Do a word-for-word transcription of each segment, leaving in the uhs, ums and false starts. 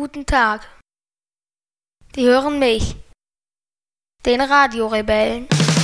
guten Tag. Die hören mich, den Radiorebellen.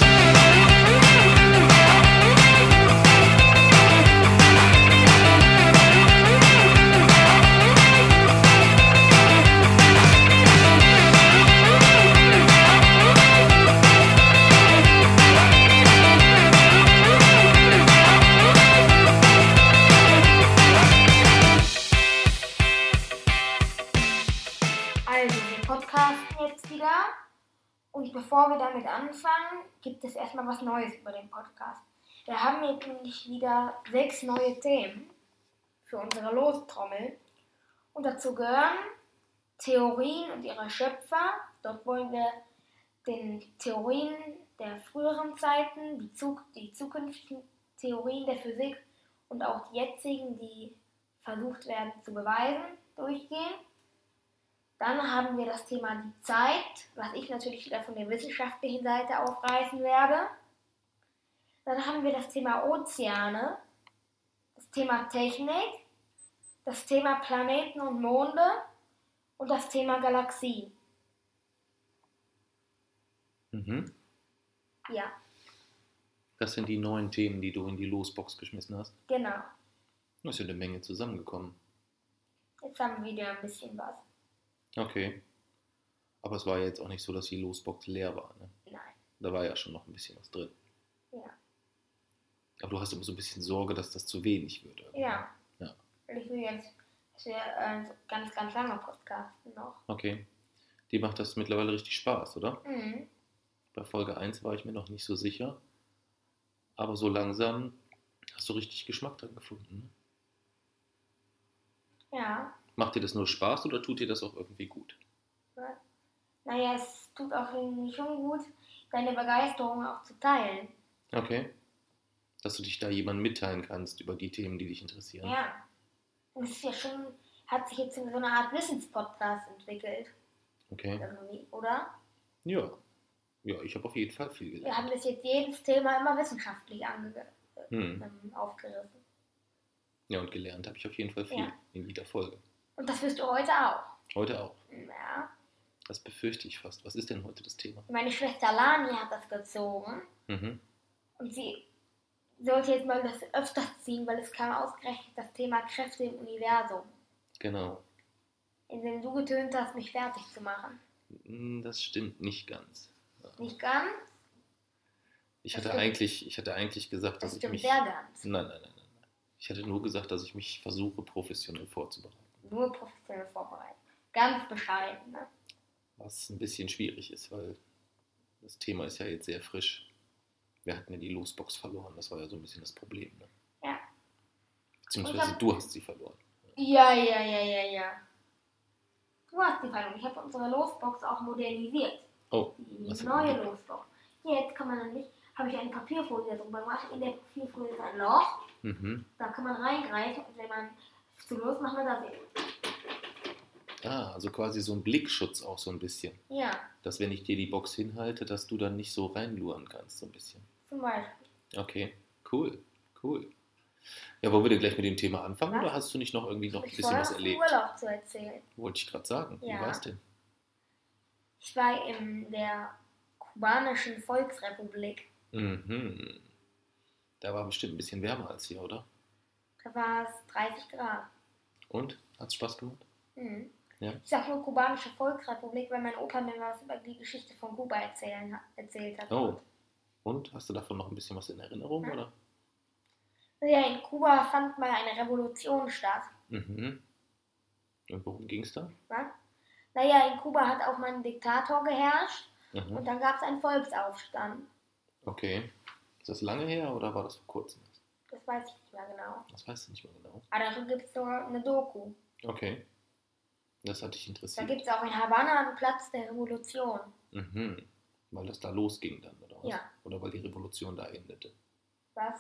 Also, wir podcasten jetzt wieder. Und bevor wir damit anfangen, gibt es erstmal was Neues über den Podcast. Wir haben jetzt nämlich wieder sechs neue Themen für unsere Lostrommel. Und dazu gehören Theorien und ihre Schöpfer. Dort wollen wir den Theorien der früheren Zeiten, die, Zuk- die zukünftigen Theorien der Physik und auch die jetzigen, die versucht werden zu beweisen, durchgehen. Dann haben wir das Thema die Zeit, was ich natürlich wieder von der wissenschaftlichen Seite aufreißen werde. Dann haben wir das Thema Ozeane, das Thema Technik, das Thema Planeten und Monde und das Thema Galaxien. Mhm. Ja, Das sind die neuen Themen, die du in die Losbox geschmissen hast. genau. Da ist ja eine Menge zusammengekommen. Jetzt haben wir wieder ein bisschen was. Okay. Aber es war ja jetzt auch nicht so, dass die Losbox leer war. Ne? Nein, Da war ja schon noch ein bisschen was drin. ja. Aber du hast immer so ein bisschen Sorge, dass das zu wenig wird. irgendwie. Ja. Ja. Weil ich will jetzt, dass wir äh, ganz, ganz lange podcasten noch. Okay. Dir macht das mittlerweile richtig Spaß, oder? Mhm. Bei Folge eins war ich mir noch nicht so sicher. Aber so langsam hast du richtig Geschmack dran gefunden. Ne? Ja. Macht dir das nur Spaß oder tut dir das auch irgendwie gut? Naja, es tut auch irgendwie schon gut, deine Begeisterung auch zu teilen. Okay. Dass du dich da jemandem mitteilen kannst über die Themen, die dich interessieren. Ja. Und es ist ja schon, hat sich jetzt in so eine Art Wissenspodcast entwickelt. Okay. Irgendwie, oder? Ja. Ja, ich habe auf jeden Fall viel Wir gelernt. haben das jetzt jedes Thema immer wissenschaftlich ange Hm. ähm, aufgerissen. Ja, und gelernt habe ich auf jeden Fall viel Ja. in jeder Folge. Und das wirst du heute auch. Heute auch. Ja. Das befürchte ich fast. Was ist denn heute das Thema? Meine Schwester Lani hat das gezogen. Mhm. Und sie sollte jetzt mal das öfters ziehen, weil es kam ausgerechnet das Thema Kräfte im Universum, Genau. in dem du getönt hast, mich fertig zu machen. Hm, Das stimmt nicht ganz. Nicht ganz? Ich Das hatte stimmt. eigentlich, ich hatte eigentlich gesagt, dass Das ich stimmt mich... sehr ganz. Nein, nein, nein, nein. nein. Ich hatte nur gesagt, dass ich mich versuche, professionell vorzubereiten. Nur professionell vorbereitet. Ganz bescheiden, ne? Was ein bisschen schwierig ist, weil das Thema ist ja jetzt sehr frisch. Wir hatten ja die Losbox verloren. Das war ja so ein bisschen das Problem. Ne? Ja. Beziehungsweise Und hab- du hast sie verloren. Ja, ja, ja, ja, ja. Du hast die Verlust. Ich habe unsere Losbox auch modernisiert. Oh, Die was neue hat man Losbox. Jetzt kann man nämlich, habe ich eine Papierfolie drüber gemacht. In der Papierfolie ist ein Loch. Mhm. Da kann man reingreifen und wenn man zu los macht, man da sehen. Ah, also quasi so ein Blickschutz auch so ein bisschen. Ja, Dass wenn ich dir die Box hinhalte, dass du dann nicht so reinluren kannst, so ein bisschen. zum Beispiel. Okay, cool, cool. Ja, wollen wir denn gleich mit dem Thema anfangen Was? oder hast du nicht noch irgendwie noch ein Ich bisschen vorher was noch vom erlebt? Urlaub zu erzählen. Wollte ich gerade sagen. Wie Ja. war's denn? Ich war in der kubanischen Volksrepublik. Mhm. Da war bestimmt ein bisschen wärmer als hier, oder? Da war es dreißig Grad. Und? Hat's Spaß gemacht? Mhm. Ja. Ich sag nur kubanische Volksrepublik, weil mein Opa mir was über die Geschichte von Kuba erzählen, ha- erzählt hat. Oh. Und? Hast du davon noch ein bisschen was in Erinnerung, Ja. oder? Ja, in Kuba fand mal eine Revolution statt. Mhm. Und worum ging's da? Was? Naja, in Kuba hat auch mal ein Diktator geherrscht Mhm. und dann gab es einen Volksaufstand. Okay. Ist das lange her oder war das vor kurzem? Das weiß ich nicht mehr genau. Das weißt du nicht mehr genau. Aber dazu gibt es nur eine Doku. Okay. Das hat dich Da interessiert. gibt es auch in Havanna einen Platz der Revolution. Mhm. Weil das da losging dann, oder was? Ja. Oder weil die Revolution da endete. Was?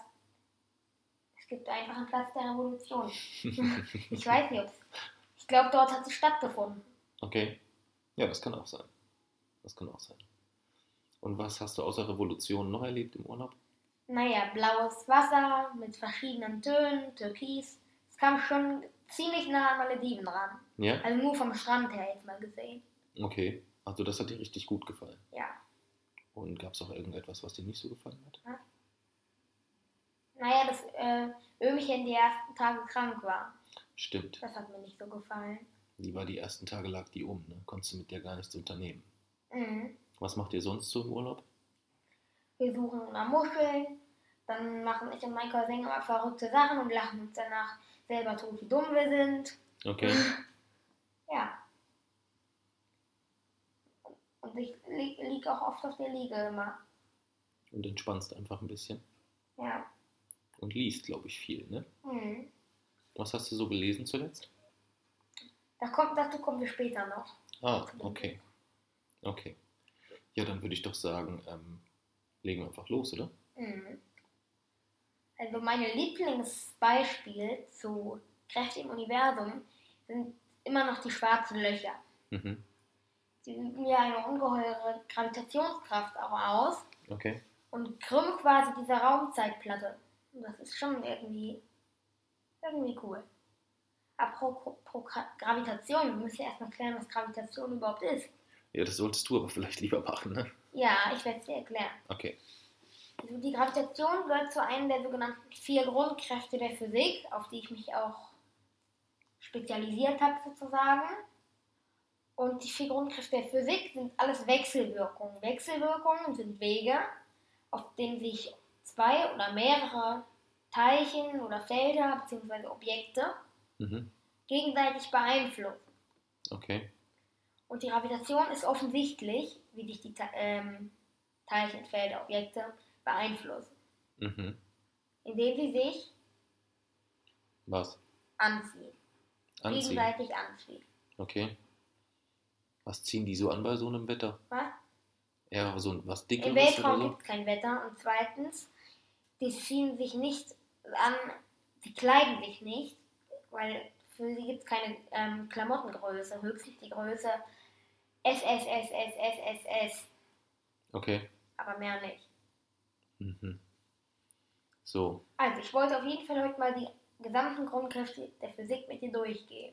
Es gibt einfach einen Platz der Revolution. Ich weiß nicht, ob es... Ich glaube, dort hat sie stattgefunden. Okay. Ja, das kann auch sein. Das kann auch sein. Und was hast du außer Revolution noch erlebt im Urlaub? Naja, blaues Wasser mit verschiedenen Tönen, Türkis. Es kam schon ziemlich nah an Malediven ran. Ja? Also nur vom Strand her jetzt mal gesehen. Okay. Also das hat dir richtig gut gefallen. Ja. Und gab es auch irgendetwas, was dir nicht so gefallen hat? Ja. Naja, dass äh, Öhmchen die ersten Tage krank war. Stimmt. Das hat mir nicht so gefallen. Die war die ersten Tage, lag die um, ne? Konntest du mit der gar nichts unternehmen. Mhm. Was macht ihr sonst so im Urlaub? Wir suchen nach Muscheln, dann machen ich und mein Cousin immer verrückte Sachen und lachen uns danach selber tot, wie dumm wir sind. Okay. Ja. Und ich li liege auch oft auf der Liege immer. Und entspannst einfach ein bisschen. Ja. Und liest, glaube ich, viel, ne? Mhm. Was hast du so gelesen zuletzt? Da kommt, dazu kommen wir später noch. Ah, okay. Okay. Ja, dann würde ich doch sagen, ähm, legen wir einfach los, oder? Mhm. Also meine Lieblingsbeispiele zu Kräfte im Universum sind immer noch die schwarzen Löcher. Mhm. Sie üben ja eine ungeheure Gravitationskraft auch aus Okay. und krümmen quasi diese Raumzeitplatte. Und das ist schon irgendwie, irgendwie cool. Apropos Gravitation, wir müssen ja erstmal klären, was Gravitation überhaupt ist. Ja, das solltest du aber vielleicht lieber machen, ne? Ja, ich werde es dir erklären. Okay. Also die Gravitation gehört zu einem der sogenannten vier Grundkräfte der Physik, auf die ich mich auch spezialisiert habe sozusagen. Und die vier Grundkräfte der Physik sind alles Wechselwirkungen. Wechselwirkungen sind Wege, auf denen sich zwei oder mehrere Teilchen oder Felder bzw. Objekte Mhm. gegenseitig beeinflussen. Okay. Und die Gravitation ist offensichtlich, wie sich die ähm, Teilchen, Felder, Objekte beeinflussen. Mhm. Indem sie sich Was? anziehen. Anziehen. Gegenseitig anziehen. Okay. Was ziehen die so an bei so einem Wetter? Was? Ja, so ein- was Dickeres Im Weltraum oder so? gibt es kein Wetter. Und zweitens, die ziehen sich nicht an, sie kleiden sich nicht, weil für sie gibt es keine ähm, Klamottengröße. Höchstens die Größe S, S, S, S, S, S, S. Okay. Aber mehr nicht. Mhm. So. Also, ich wollte auf jeden Fall heute mal die gesamten Grundkräfte der Physik mit dir durchgehen.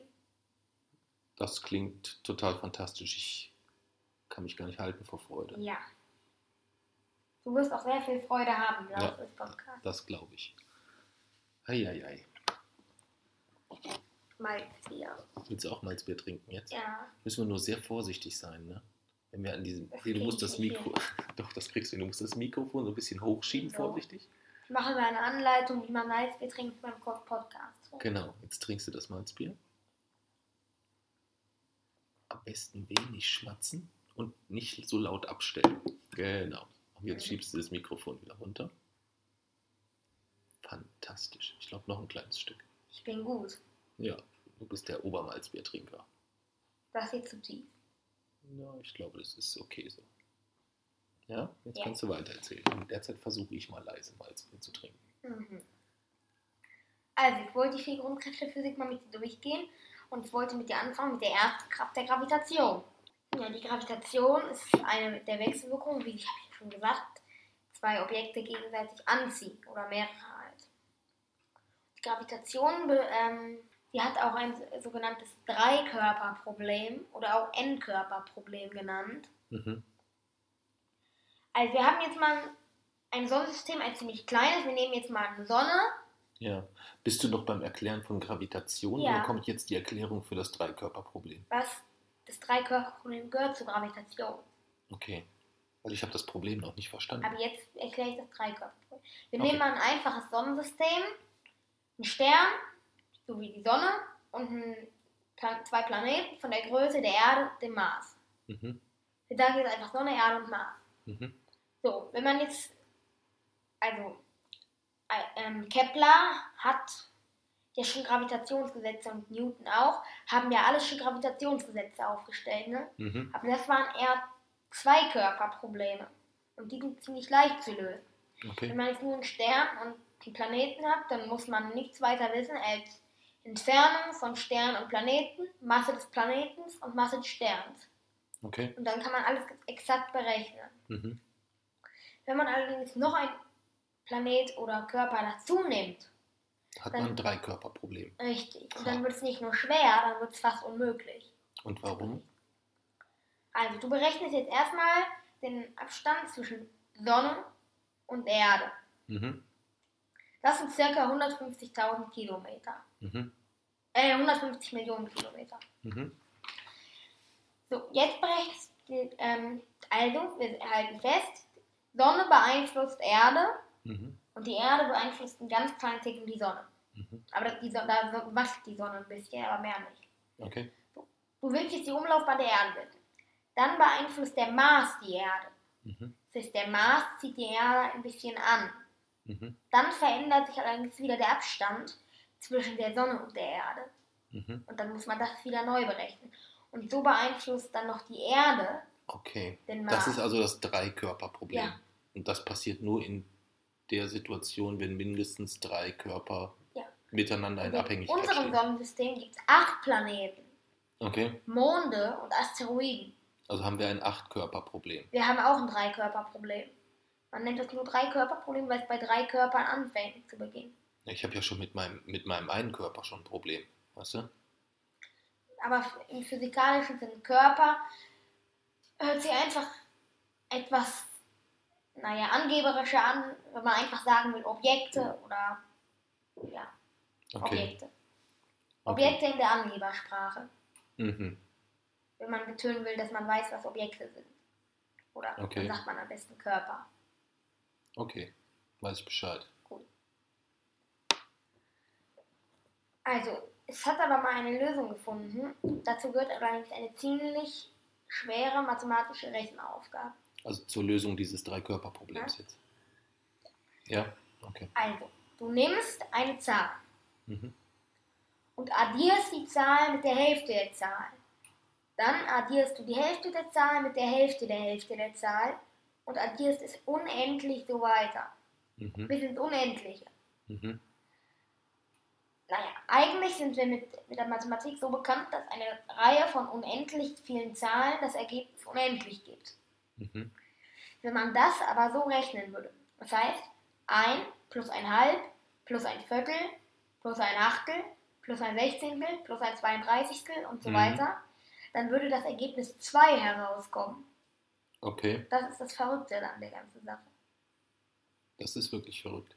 Das klingt total fantastisch. Ich kann mich gar nicht halten vor Freude. Ja. Du wirst auch sehr viel Freude haben, glaube ich, Ja, das Podcast. das glaube ich. Eieiei. Malzbier. Willst du auch Malzbier trinken jetzt? Ja. Müssen wir nur sehr vorsichtig sein, ne? Wenn wir an diesem. Das Nee, du musst krieg das ich nicht Mikro. Doch, das kriegst du. Du musst das Mikrofon so ein bisschen hochschieben, So. vorsichtig. Ich mache mir eine Anleitung, wie man Malzbier trinkt beim Podcast. Genau, jetzt trinkst du das Malzbier. Am besten wenig schmatzen und nicht so laut abstellen. Genau. Und jetzt schiebst du das Mikrofon wieder runter. Fantastisch. Ich glaube, noch ein kleines Stück. Ich bin gut. Ja, du bist der Obermalzbiertrinker. Das ist zu tief. Ja, ich glaube, das ist okay so. Ja, jetzt Ja. kannst du weiter erzählen. In der Zeit versuche ich mal leise Malzbier zu trinken. Mhm. Also, ich wollte die vier Grundkräfte der Physik mal mit dir durchgehen und ich wollte mit dir anfangen mit der ersten Kraft der Gravitation. Ja, die Gravitation ist eine der Wechselwirkungen, wie ich habe ich schon gesagt, zwei Objekte gegenseitig anziehen oder mehrere halt. Die Gravitation, ähm, die hat auch ein sogenanntes Dreikörperproblem oder auch N-Körperproblem genannt. Mhm. Also wir haben jetzt mal ein Sonnensystem, ein ziemlich kleines. Wir nehmen jetzt mal eine Sonne. Ja. Bist du noch beim Erklären von Gravitation Ja. oder kommt jetzt die Erklärung für das Dreikörperproblem? Was? Das Dreikörperproblem gehört zur Gravitation. Okay. Weil ich habe das Problem noch nicht verstanden. Aber jetzt erkläre ich das Dreikörperproblem. Wir Okay. nehmen mal ein einfaches Sonnensystem, einen Stern, so wie die Sonne, und ein, Plan- zwei Planeten von der Größe der Erde, dem Mars. Mhm. Wir sagen jetzt einfach Sonne, Erde und Mars. Mhm. So, wenn man jetzt, also äh, ähm, Kepler hat ja schon Gravitationsgesetze und Newton auch, haben ja alle schon Gravitationsgesetze aufgestellt, ne? Mhm. Aber das waren eher Zweikörperprobleme und die sind ziemlich leicht zu lösen. Wenn Okay. man jetzt nur einen Stern und einen Planeten hat, dann muss man nichts weiter wissen als Entfernung von Stern und Planeten, Masse des Planeten und Masse des Sterns. Okay. Und dann kann man alles exakt berechnen. Mhm. Wenn man allerdings noch einen Planet oder Körper dazu nimmt, Hat Dann- man ein Dreikörperproblem. Richtig. Und Ha. dann wird es nicht nur schwer, dann wird es fast unmöglich. Und warum? Also du berechnest jetzt erstmal den Abstand zwischen Sonne und Erde. Mhm. Das sind circa hundertfünfzigtausend Kilometer. Mhm. Äh, hundertfünfzig Millionen Kilometer. Mhm. So, jetzt berechnest du, ähm, also, wir halten fest, Sonne beeinflusst Erde Mhm. und die Erde beeinflusst einen ganz kleinen Ticken die Sonne. Mhm. Aber das, die Sonne, da wacht die Sonne ein bisschen, aber mehr nicht. Okay. Du willst jetzt die Umlaufbahn der Erde wissen. Dann beeinflusst der Mars die Erde. Mhm. Das heißt, der Mars zieht die Erde ein bisschen an. Mhm. Dann verändert sich allerdings wieder der Abstand zwischen der Sonne und der Erde. Mhm. Und dann muss man das wieder neu berechnen. Und so beeinflusst dann noch die Erde Okay. den Mars. Das ist also das Dreikörperproblem. Ja. Und das passiert nur in der Situation, wenn mindestens drei Körper Ja. miteinander in Und in Abhängigkeit unserem stehen. Sonnensystem gibt es acht Planeten, Okay. Monde und Asteroiden. Also haben wir ein Achtkörperproblem. Wir haben auch ein Dreikörperproblem. Man nennt das nur Dreikörperproblem, weil es bei drei Körpern anfängt zu Beginn. Ich habe ja schon mit meinem, mit meinem einen Körper schon ein Problem. Weißt du? Aber im physikalischen Sinne Körper hört sich einfach etwas, naja, angeberischer an, wenn man einfach sagen will Objekte oder, ja, Okay. Objekte. Okay. Objekte in der Angebersprache. Mhm. Wenn man betonen will, dass man weiß, was Objekte sind. Oder Okay. dann sagt man am besten Körper. Okay. Weiß ich Bescheid. Also, es hat aber mal eine Lösung gefunden. Dazu gehört allerdings eine ziemlich schwere mathematische Rechenaufgabe. Also zur Lösung dieses Dreikörperproblems jetzt. Ja? Okay. Also, du nimmst eine Zahl Mhm. und addierst die Zahl mit der Hälfte der Zahl. Dann addierst du die Hälfte der Zahl mit der Hälfte der Hälfte der Zahl und addierst es unendlich so weiter. Mhm. Bis ins Unendliche. Mhm. Naja, eigentlich sind wir mit, mit der Mathematik so bekannt, dass eine Reihe von unendlich vielen Zahlen das Ergebnis unendlich gibt. Mhm. Wenn man das aber so rechnen würde, das heißt ein plus ein halb plus ein Viertel plus ein Achtel plus ein Sechzehntel plus ein Zweiunddreißigstel und so Mhm. weiter, dann würde das Ergebnis zwei herauskommen. Okay. Das ist das Verrückte an der ganzen Sache. Das ist wirklich verrückt.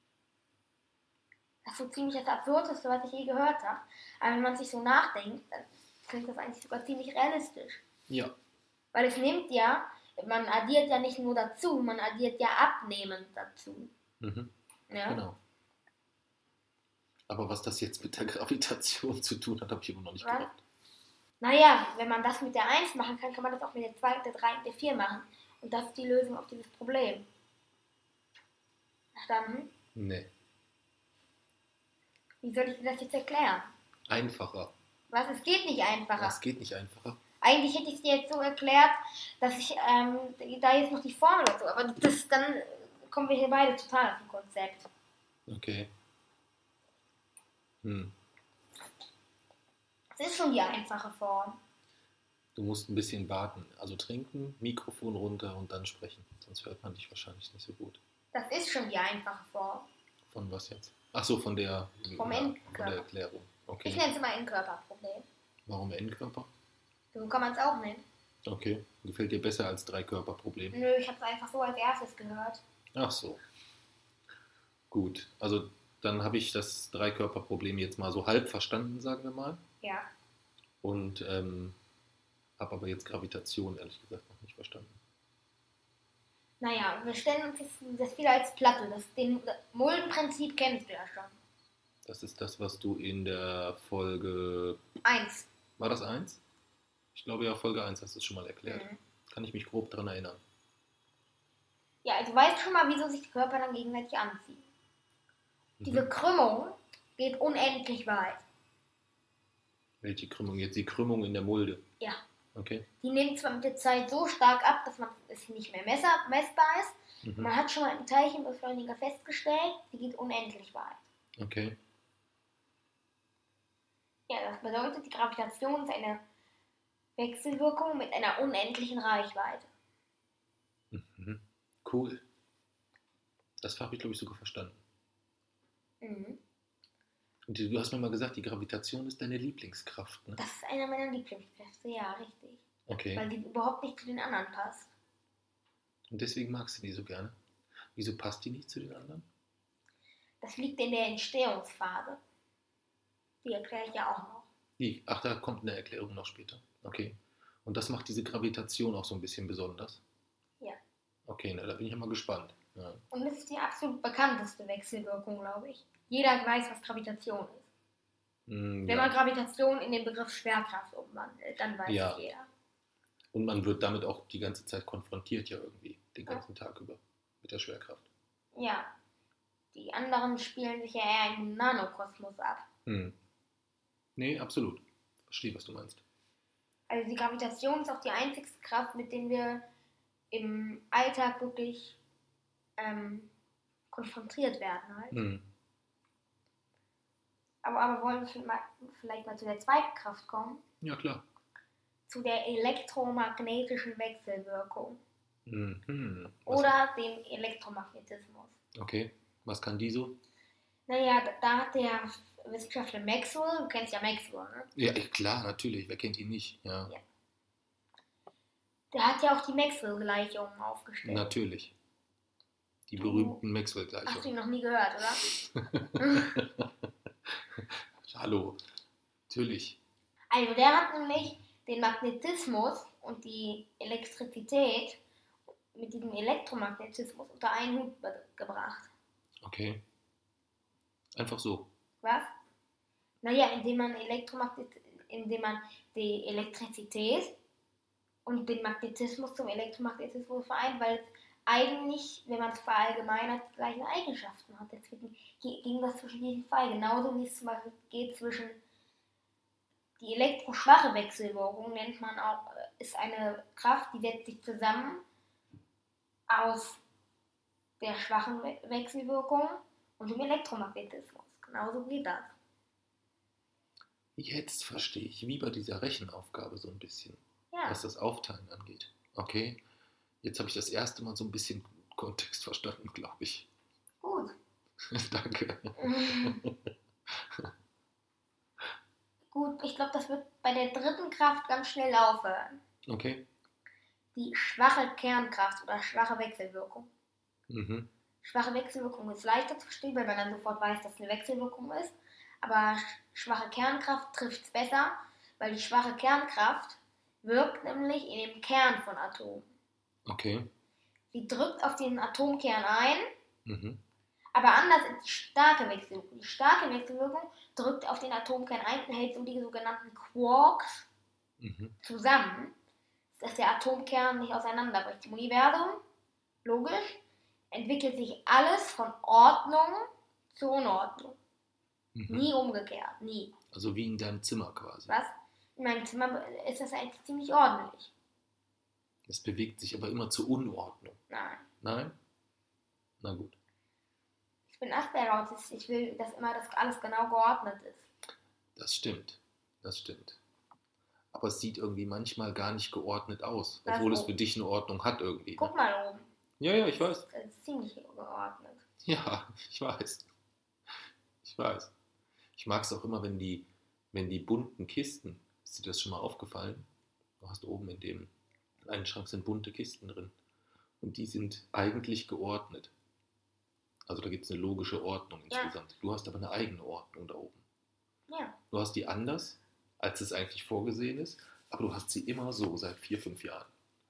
Das ist so ziemlich das Absurdeste, was ich je gehört habe. Aber wenn man sich so nachdenkt, dann klingt das eigentlich sogar ziemlich realistisch. Ja. Weil es nimmt ja, man addiert ja nicht nur dazu, man addiert ja abnehmend dazu. Mhm. Ja? Genau. Aber was das jetzt mit der Gravitation zu tun hat, habe ich immer noch nicht Was? gerafft. Naja, wenn man das mit der eins machen kann, kann man das auch mit der zwei, der drei und der vier machen. Und das ist die Lösung auf dieses Problem. Verstanden? Nee. Wie soll ich dir das jetzt erklären? Einfacher. Was, es geht nicht einfacher. Das geht nicht einfacher. Eigentlich hätte ich es dir jetzt so erklärt, dass ich ähm, da jetzt noch die Formel dazu, aber das, dann kommen wir hier beide total auf dem Konzept. Okay. Hm. Das ist schon die einfache Form. Du musst ein bisschen warten. Also trinken, Mikrofon runter und dann sprechen. Sonst hört man dich wahrscheinlich nicht so gut. Das ist schon die einfache Form. Von was jetzt? Ach so, von der, Vom ja, Endkörper. von der Erklärung. Ich Okay. nenne es immer Endkörperproblem. Warum Endkörper? So kann man es auch nennen. Okay. Gefällt dir besser als Dreikörperproblem? Nö, ich habe es einfach so als erstes gehört. Ach so. Gut. Also dann habe ich das Dreikörperproblem jetzt mal so halb verstanden, sagen wir mal. Ja. Und ähm, habe aber jetzt Gravitation ehrlich gesagt noch nicht verstanden. Naja, wir stellen uns das, das wieder als Platte. Das, den, das Muldenprinzip kennst du ja schon. Das ist das, was du in der Folge... Eins. War das eins? Ich glaube ja, Folge eins hast du es schon mal erklärt. Mhm. Kann ich mich grob daran erinnern. Ja, also weißt du schon mal, wieso sich die Körper dann gegenseitig anziehen. Diese Mhm. Krümmung geht unendlich weit. Welche Krümmung? Jetzt die Krümmung in der Mulde. Ja. Okay. Die nimmt zwar mit der Zeit so stark ab, dass man es nicht mehr messer, messbar ist. Mhm. Man hat schon mal im Teilchenbeschleuniger festgestellt, die geht unendlich weit. Okay. Ja, das bedeutet, die Gravitation ist eine Wechselwirkung mit einer unendlichen Reichweite. Mhm. Cool. Das habe ich, glaube ich, sogar verstanden. Mhm. Und du hast mir mal gesagt, die Gravitation ist deine Lieblingskraft, ne? Das ist einer meiner Lieblingskräfte, ja, richtig. Okay. Weil sie überhaupt nicht zu den anderen passt. Und deswegen magst du die so gerne. Wieso passt die nicht zu den anderen? Das liegt in der Entstehungsphase. Die erkläre ich ja auch noch. Wie? Ach, da kommt eine Erklärung noch später. Okay. Und das macht diese Gravitation auch so ein bisschen besonders? Ja. Okay, na, da bin ich ja mal gespannt. Ja. Und das ist die absolut bekannteste Wechselwirkung, glaube ich. Jeder weiß, was Gravitation ist. Mm, Wenn ja. man Gravitation in den Begriff Schwerkraft umwandelt, dann weiß Ja. es jeder. Und man wird damit auch die ganze Zeit konfrontiert, ja irgendwie, den ganzen ja. Tag über, mit der Schwerkraft. Ja. Die anderen spielen sich ja eher im Nanokosmos ab. Hm. Nee, absolut. Verstehe, was du meinst. Also die Gravitation ist auch die einzigste Kraft, mit der wir im Alltag wirklich ähm, konfrontiert werden halt. Hm. Aber, aber wollen wir mal, vielleicht mal zu der zweiten Kraft kommen? Ja, klar. Zu der elektromagnetischen Wechselwirkung. Mhm. Oder dem Elektromagnetismus. Okay, was kann die so? Naja, da, da hat der Wissenschaftler Maxwell, du kennst ja Maxwell, ne? Ja, klar, natürlich, wer kennt ihn nicht? Ja. Ja. Der hat ja auch die Maxwell-Gleichungen aufgestellt. Natürlich. Die Du- berühmten Hast du Maxwell-Gleichungen. ihn noch nie gehört, oder? Hallo, natürlich. Also der hat nämlich den Magnetismus und die Elektrizität mit diesem Elektromagnetismus unter einen Hut be- gebracht. Okay. Einfach so. Was? Naja, indem man Elektromagnet, indem man die Elektrizität und den Magnetismus zum Elektromagnetismus vereint, weil es eigentlich, wenn man es verallgemeinert, die gleichen Eigenschaften hat. Deswegen ge- ging das zwischen diesen zwei. Genauso wie es zum Beispiel geht zwischen die elektroschwache Wechselwirkung, nennt man auch, äh, ist eine Kraft, die setzt sich zusammen aus der schwachen We- Wechselwirkung und dem Elektromagnetismus. Genauso geht das. Jetzt verstehe ich, wie bei dieser Rechenaufgabe so ein bisschen, Ja. was das Aufteilen angeht. Okay, jetzt habe ich das erste Mal so ein bisschen Kontext verstanden, glaube ich. Gut. Danke. Gut, ich glaube, das wird bei der dritten Kraft ganz schnell aufhören. Okay. Die schwache Kernkraft oder schwache Wechselwirkung. Mhm. Schwache Wechselwirkung ist leichter zu verstehen, weil man dann sofort weiß, dass es eine Wechselwirkung ist. Aber sch- schwache Kernkraft trifft es besser, weil die schwache Kernkraft wirkt nämlich in dem Kern von Atomen. Okay. Sie drückt auf den Atomkern ein, Mhm. aber anders ist die starke Wechselwirkung. Die starke Wechselwirkung drückt auf den Atomkern ein und hält so die sogenannten Quarks Mhm. zusammen, dass der Atomkern nicht auseinanderbricht. Im Universum, logisch, entwickelt sich alles von Ordnung zu Unordnung. Mhm. Nie umgekehrt, nie. Also wie in deinem Zimmer quasi. Was? In meinem Zimmer ist das eigentlich ziemlich ordentlich. Es bewegt sich aber immer zur Unordnung. Nein. Nein? Na gut. Ich bin Asperger-Autist. Ich will, dass immer das alles genau geordnet ist. Das stimmt. Das stimmt. Aber es sieht irgendwie manchmal gar nicht geordnet aus. Was? Obwohl es für dich eine Ordnung hat irgendwie. Guck Ne? mal oben. Ja, ja, ich weiß. Das ist ziemlich geordnet. Ja, ich weiß. Ich weiß. Ich mag es auch immer, wenn die, wenn die bunten Kisten, ist dir das schon mal aufgefallen? Du hast oben in dem kleinen Schrank sind bunte Kisten drin. Und die sind eigentlich geordnet. Also da gibt es eine logische Ordnung Ja. insgesamt. Du hast aber eine eigene Ordnung da oben. Ja. Du hast die anders, als es eigentlich vorgesehen ist, aber du hast sie immer so seit vier, fünf Jahren.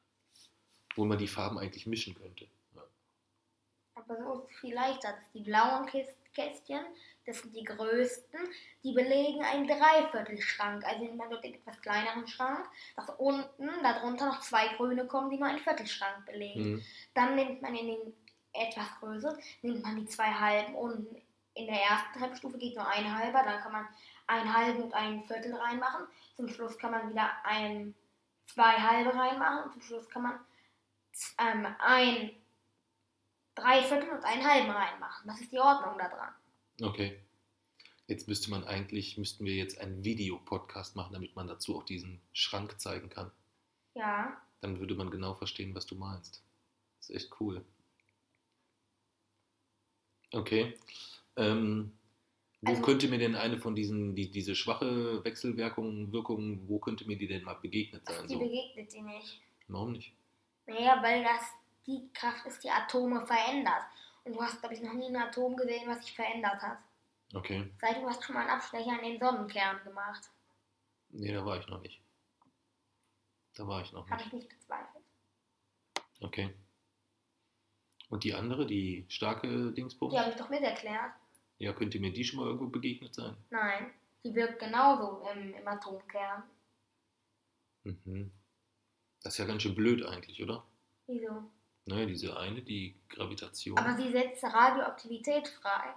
Wo man die Farben eigentlich mischen könnte. Ja. Aber so ist es viel leichter. Das die blauen Kist- Kästchen, das sind die größten, die belegen einen Dreiviertelschrank. Also nimmt man dort den etwas kleineren Schrank, dass unten, darunter noch zwei grüne kommen, die nur einen Viertelschrank belegen. Mhm. Dann nimmt man in den etwas größeren, nimmt man die zwei halben unten. In der ersten Treppenstufe geht nur ein halber, dann kann man ein halben und ein Viertel reinmachen. Zum Schluss kann man wieder ein, zwei halbe reinmachen und zum Schluss kann man ähm, ein Dreiviertel und einen halben reinmachen. Das ist die Ordnung da dran. Okay. Jetzt müsste man eigentlich, müssten wir jetzt einen Videopodcast machen, damit man dazu auch diesen Schrank zeigen kann. Ja. Dann würde man genau verstehen, was du meinst. Das ist echt cool. Okay. Ähm, Wo Also, könnte mir denn eine von diesen, die, diese schwache Wechselwirkung, Wirkung, wo könnte mir die denn mal begegnet sein? die So, begegnet dir nicht. warum nicht? Naja, weil das die Kraft ist, die Atome verändert. Und du hast, glaube ich, noch nie ein Atom gesehen, was sich verändert hat. Okay. Seit du hast schon mal einen Abstecher in den Sonnenkern gemacht. Nee, da war ich noch nicht. Da war ich noch Habe nicht. ich nicht bezweifelt. Okay. Und die andere, die starke Dingsbums? Die habe ich doch mit erklärt. Ja, könnte mir die schon mal irgendwo begegnet sein? Nein, die wirkt genauso im, im Atomkern. Mhm. Das ist ja ganz schön blöd eigentlich, oder? Wieso? Naja, diese eine, die Gravitation. Aber sie setzt Radioaktivität frei.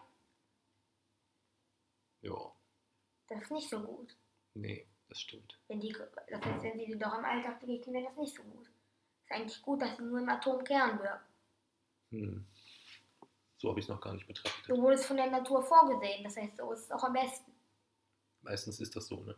Ja, Das ist nicht so gut. nee, das stimmt. Wenn die, das heißt, wenn sie die doch im Alltag begegnen, wäre das nicht so gut. Ist eigentlich gut, dass sie nur im Atomkern wirkt. Hm. So habe ich es noch gar nicht betrachtet. So wurde es von der Natur vorgesehen. Das heißt, so ist es auch am besten. Meistens ist das so, ne?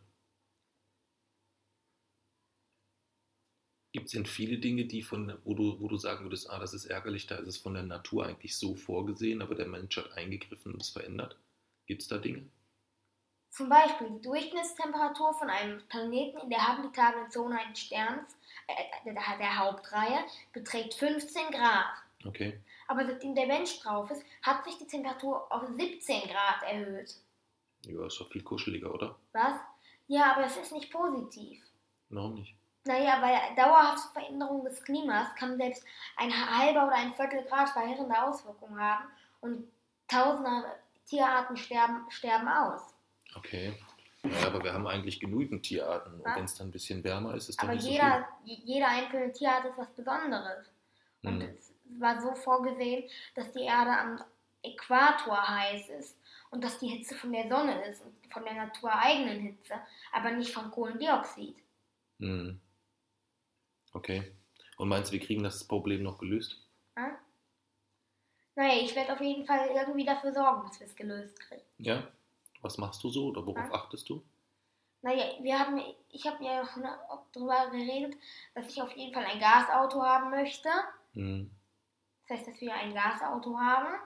Gibt es denn viele Dinge, die von, wo du, wo du sagen würdest, ah, das ist ärgerlich, da ist es von der Natur eigentlich so vorgesehen, aber der Mensch hat eingegriffen und es verändert? Gibt es da Dinge? Zum Beispiel die Durchschnittstemperatur von einem Planeten in der habitablen Zone eines Sterns, äh, der, der Hauptreihe, beträgt fünfzehn Grad. Okay. Aber seitdem der Mensch drauf ist, hat sich die Temperatur auf siebzehn Grad erhöht. Ja, ist doch viel kuscheliger, oder? Was? Ja, aber es ist nicht positiv. Warum nicht? Naja, bei dauerhafter Veränderung des Klimas kann selbst ein halber oder ein Viertel Grad verheerende Auswirkungen haben und tausende Tierarten sterben, sterben aus. Okay. Ja, aber wir haben eigentlich genügend Tierarten. Und Was? wenn es dann ein bisschen wärmer ist, ist doch Aber nicht jeder, jede einzelne Tierart ist was Besonderes. so Und schlimm. Hm. es war so vorgesehen, dass die Erde am Äquator heiß ist und dass die Hitze von der Sonne ist und von der natureigenen Hitze, aber nicht von Kohlendioxid. Hm. Okay. Und meinst du, wir kriegen das Problem noch gelöst? Ja? Naja, ich werde auf jeden Fall irgendwie dafür sorgen, dass wir es gelöst kriegen. Ja? Was machst du so oder worauf Ja. achtest du? Naja, wir haben, ich habe ja schon darüber geredet, dass ich auf jeden Fall ein Gasauto haben möchte. Hm. Das heißt, dass wir ein Gasauto haben.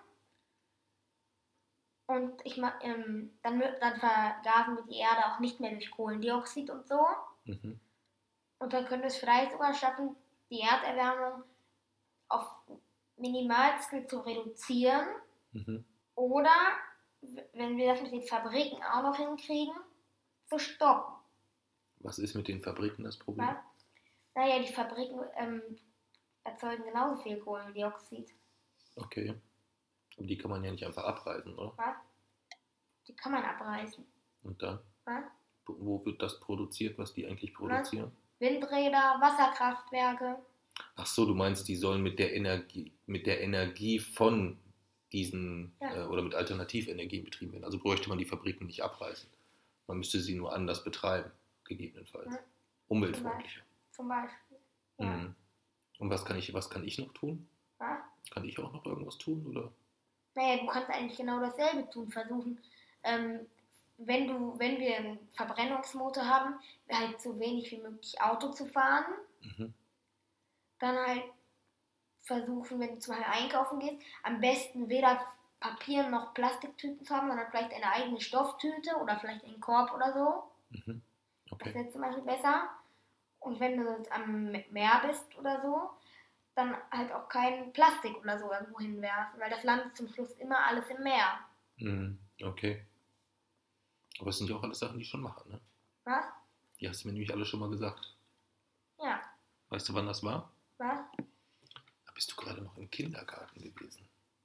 Und ich ma- ähm, dann, mö- dann vergasen wir die Erde auch nicht mehr durch Kohlendioxid und so. Mhm. Und dann können wir es vielleicht sogar schaffen, die Erderwärmung auf Minimalstel zu reduzieren. Mhm. Oder, w- wenn wir das mit den Fabriken auch noch hinkriegen, zu stoppen. Was ist mit den Fabriken das Problem? Was? Naja, die Fabriken ähm, erzeugen genauso viel Kohlendioxid. Okay. Aber die kann man ja nicht einfach abreißen, oder? Was? Die kann man abreißen. Und dann? Was? Wo wird das produziert, was die eigentlich produzieren? Windräder, Wasserkraftwerke. Ach so, du meinst, die sollen mit der Energie, mit der Energie von diesen Ja. äh, oder mit Alternativenergien betrieben werden. Also bräuchte man die Fabriken nicht abreißen. Man müsste sie nur anders betreiben, gegebenenfalls. Ja. Umweltfreundlicher. Zum Beispiel. Ja. Mhm. Und was kann ich, was kann ich noch tun? Was? Kann ich auch noch irgendwas tun? Oder? Naja, du kannst eigentlich genau dasselbe tun. Versuchen, ähm, wenn du, wenn wir einen Verbrennungsmotor haben, halt so wenig wie möglich Auto zu fahren. Mhm. Dann halt versuchen, wenn du zum Beispiel einkaufen gehst, am besten weder Papier noch Plastiktüten zu haben, sondern vielleicht eine eigene Stofftüte oder vielleicht einen Korb oder so. Mhm. Das Okay. wäre zum Beispiel besser. Und wenn du jetzt am Meer bist oder so, dann halt auch kein Plastik oder so irgendwo hinwerfen, weil das landet zum Schluss immer alles im Meer. Mhm. Okay. Aber es sind ja auch alles Sachen, die ich schon mache, ne? Was? Die hast du mir nämlich alle schon mal gesagt. Ja. Weißt du, wann das war? Was? Da bist du gerade noch im Kindergarten gewesen.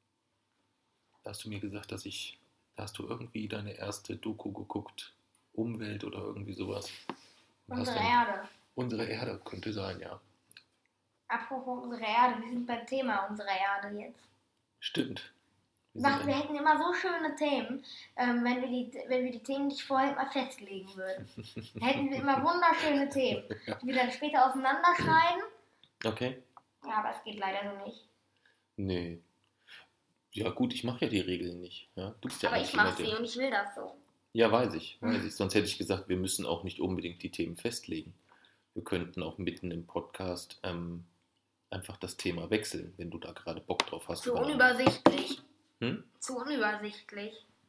Da hast du mir gesagt, dass ich, da hast du irgendwie deine erste Doku geguckt, Umwelt oder irgendwie sowas. Und hast Unsere dann- Erde. Unsere Erde könnte sein, ja. Apropos unsere Erde, wir sind beim Thema unsere Erde jetzt. Stimmt. Wir Wir, sind machen, wir ein- hätten immer so schöne Themen, ähm, wenn, wir die, wenn wir die Themen nicht vorher mal festlegen würden. Dann hätten wir immer wunderschöne Themen, die wir dann später auseinanderschneiden. Okay. Ja, aber es geht leider so nicht. Nee. Ja gut, ich mache ja die Regeln nicht. Ja? Du bist ja Aber eigentlich ich mache jemand, sie der- und ich will das so. Ja, weiß ich, weiß ich. Sonst hätte ich gesagt, wir müssen auch nicht unbedingt die Themen festlegen. Wir könnten auch mitten im Podcast ähm, einfach das Thema wechseln, wenn du da gerade Bock drauf hast. Zu über- unübersichtlich. Hm? Zu unübersichtlich.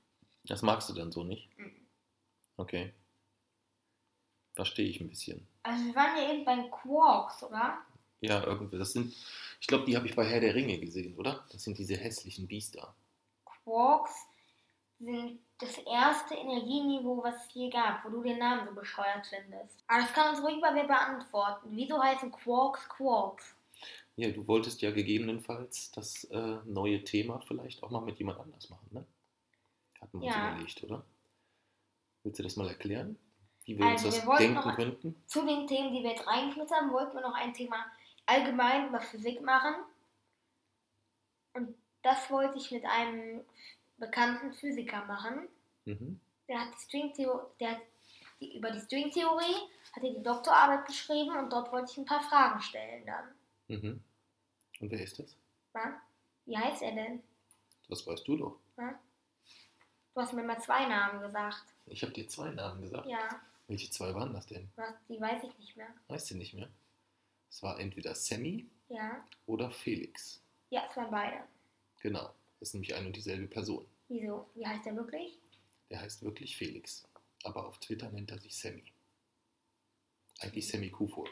Das magst du dann so nicht? Mhm. Okay. Verstehe ich ein bisschen. Also wir waren ja eben bei Quarks, oder? Ja, irgendwie. Das sind, ich glaube, die habe ich bei Herr der Ringe gesehen, oder? Das sind diese hässlichen Biester. Quarks sind das erste Energieniveau, was es je gab, wo du den Namen so bescheuert findest. Aber das kann uns ruhig mal wer beantworten. Wieso heißen Quarks Quarks? Ja, du wolltest ja gegebenenfalls das äh, neue Thema vielleicht auch mal mit jemand anders machen, ne? Hatten wir uns Ja. überlegt, oder? Willst du das mal erklären? Wie wir Also uns wir das wollten denken noch könnten? zu den Themen, die wir jetzt reingeschmissen haben, wollten wir noch ein Thema allgemein über Physik machen. Und das wollte ich mit einem bekannten Physiker machen. Mhm. Der hat die Stringtheorie, der hat die, über die Stringtheorie hat er die Doktorarbeit geschrieben und dort wollte ich ein paar Fragen stellen dann. Mhm. Und wer ist das? Na? Wie heißt er denn? Das weißt du doch. Na? Du hast mir mal zwei Namen gesagt. Ich habe dir zwei Namen gesagt. Ja, Welche zwei waren das denn? was, die weiß ich nicht mehr. Weißt du nicht mehr? Es war entweder Sammy Ja, oder Felix. ja, es waren beide. Genau. Das ist nämlich eine und dieselbe Person. Wieso? Wie heißt der wirklich? Der heißt wirklich Felix. Aber auf Twitter nennt er sich Sammy. Eigentlich Sammy Kufur.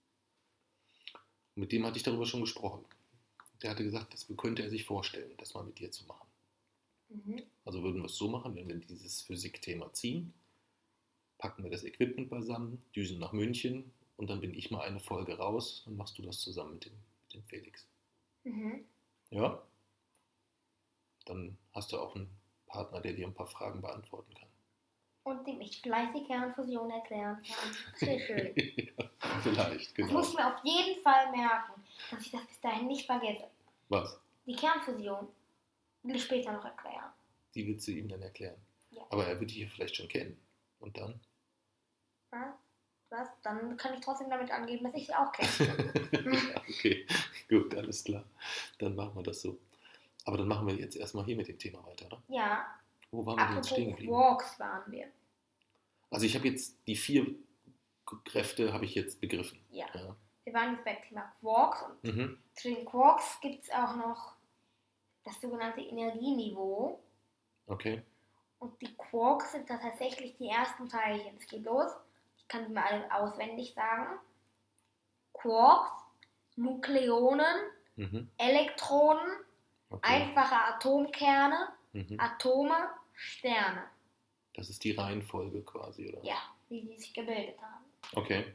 Mit dem hatte ich darüber schon gesprochen. Der hatte gesagt, das könnte er sich vorstellen, das mal mit dir zu machen. Mhm. Also würden wir es so machen, wenn wir dieses Physikthema ziehen, packen wir das Equipment beisammen, düsen nach München und dann bin ich mal eine Folge raus, dann machst du das zusammen mit dem, mit dem Felix. Mhm. Ja? Dann hast du auch einen Partner, der dir ein paar Fragen beantworten kann. Und dem ich vielleicht die Kernfusion erklären kann. Sehr schön. Ja, vielleicht, Das genau. muss ich mir auf jeden Fall merken, dass ich das bis dahin nicht vergesse. Was? Die Kernfusion will ich später noch erklären. Die willst du ihm dann erklären. Ja. Aber er wird dich ja vielleicht schon kennen. Und dann? Ja? Was? Dann kann ich trotzdem damit angeben, dass ich sie auch kenne. Okay, gut, alles klar. Dann machen wir das so. Aber dann machen wir jetzt erstmal hier mit dem Thema weiter, oder? Ja, Wo waren wir denn jetzt apropos stehen geblieben? Quarks waren wir. Also ich habe jetzt die vier Kräfte habe ich jetzt begriffen. Ja. Ja. Wir waren jetzt beim Thema Quarks und Mhm. zu den Quarks gibt es auch noch das sogenannte Energieniveau. Okay. Und die Quarks sind da tatsächlich die ersten Teilchen. Es geht los. Ich kann die mal alle auswendig sagen. Quarks, Nukleonen, Mhm. Elektronen, Okay. einfache Atomkerne, Mhm. Atome, Sterne. Das ist die Reihenfolge quasi, oder? Ja, wie die sich gebildet haben. Okay.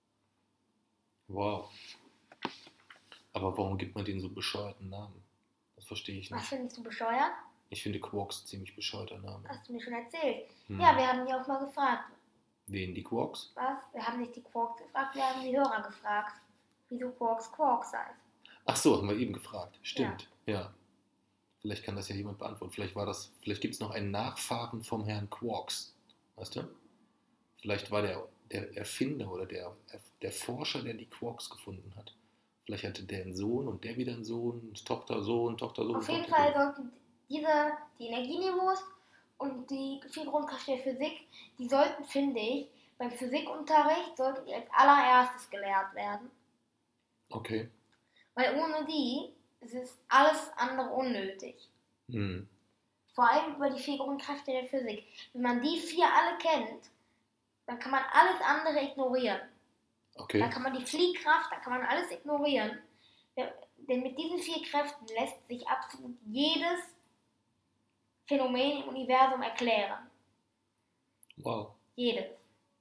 Wow. Aber warum gibt man denen so bescheuerten Namen? Das verstehe ich Was nicht. findest du bescheuert? Ich finde Quarks ziemlich bescheuerter Name. Hast du mir schon erzählt. Hm. Ja, wir haben die auch mal gefragt. Wen, die Quarks? Was? Wir haben nicht die Quarks gefragt, wir haben die Hörer gefragt, wieso Quarks Quarks heißt. Ach so, haben wir eben gefragt. Stimmt. Ja. Vielleicht kann das ja jemand beantworten. Vielleicht war das, vielleicht gibt es noch einen Nachfahren vom Herrn Quarks. Weißt du? Vielleicht war der, der Erfinder oder der, der Forscher, der die Quarks gefunden hat. Vielleicht hatte der einen Sohn und der wieder einen Sohn, Tochter, Sohn, Tochter, Sohn. Auf jeden Tochter, Fall Sohn. sollten diese, die Energieniveaus und die vier Grundkräfte der Physik, die sollten, finde ich, beim Physikunterricht sollten die als allererstes gelehrt werden. Okay. Weil ohne die ist es alles andere unnötig. Hm. Vor allem über die vier Grundkräfte der Physik. Wenn man die vier alle kennt, dann kann man alles andere ignorieren. Okay. Da kann man die Fliehkraft, da kann man alles ignorieren. Denn mit diesen vier Kräften lässt sich absolut jedes Phänomen im Universum erklären. Wow. Jedes.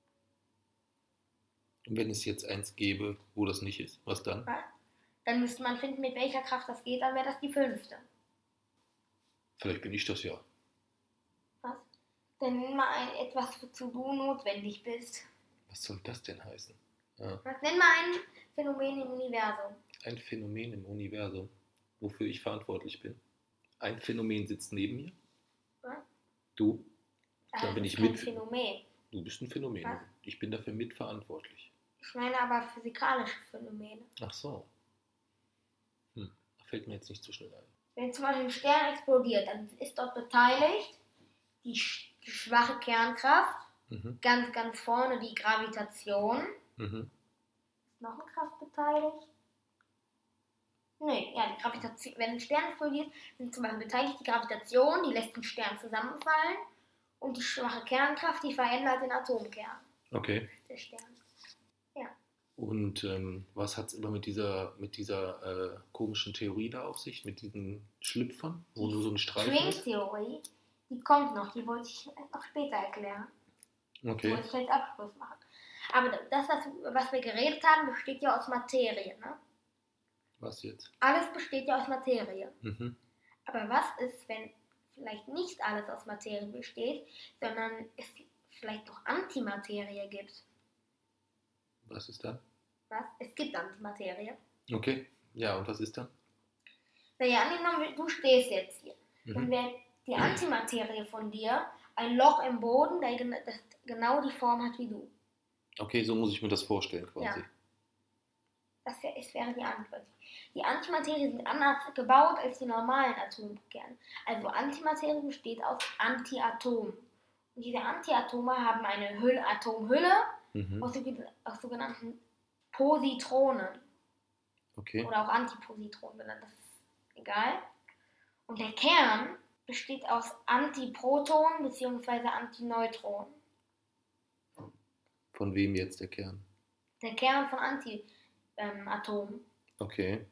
Und wenn es jetzt eins gäbe, wo das nicht ist, was dann? Was? Dann müsste man finden, mit welcher Kraft das geht, dann wäre das die fünfte. Vielleicht bin ich das ja. Was? Dann nenn mal ein, etwas, wozu du notwendig bist. Was soll das denn heißen? Ja. Was? Nenn mal ein Phänomen im Universum. Ein Phänomen im Universum, wofür ich verantwortlich bin. Ein Phänomen sitzt neben mir. Was? Du. Das Dann bin ist ich kein mit. Phänomen. Du bist ein Phänomen. Was? Ich bin dafür mitverantwortlich. Ich meine aber physikalische Phänomene. Ach so. Hm. Da fällt mir jetzt nicht so schnell ein. Wenn zum Beispiel ein Stern explodiert, dann ist dort beteiligt die, sch die schwache Kernkraft, Mhm. ganz, ganz vorne die Gravitation. Mhm. Ist noch eine Kraft beteiligt? Nee, ja, die Gravitation. Wenn ein Stern explodiert, sind zum Beispiel beteiligt die Gravitation, die lässt den Stern zusammenfallen. Und die schwache Kernkraft, die verändert den Atomkern Okay. des Sterns. Und ähm, was hat es immer mit dieser, mit dieser äh, komischen Theorie da auf sich, mit diesen Schlüpfern, wo Die nur so ein Streifen ist? Stringtheorie, die kommt noch, die wollte ich noch später erklären. Die Okay. wollte ich als Abschluss machen. Aber das, was, was wir geredet haben, besteht ja aus Materie. Ne? Was jetzt? Alles besteht ja aus Materie. Mhm. Aber was ist, wenn vielleicht nicht alles aus Materie besteht, sondern es vielleicht noch Antimaterie gibt? Was ist dann? Was? Es gibt Antimaterie. Okay. Ja, und was ist dann? Naja, angenommen, du stehst jetzt hier. Dann Mhm. wäre die Antimaterie von dir ein Loch im Boden, der gen- das genau die Form hat wie du. Okay, so muss ich mir das vorstellen quasi. Ja. Das wär, es wäre die Antwort. Die Antimaterie sind anders gebaut als die normalen Atomkerne. Also Antimaterie besteht aus Antiatomen. Und diese Antiatome haben eine Hülle, Atomhülle Mhm. aus, sogen- aus sogenannten Positronen. Okay. Oder auch Antipositronen genannt, das ist egal. Und der Kern besteht aus Antiprotonen bzw. Antineutronen. Von wem jetzt der Kern? Der Kern von Antiatomen. Okay.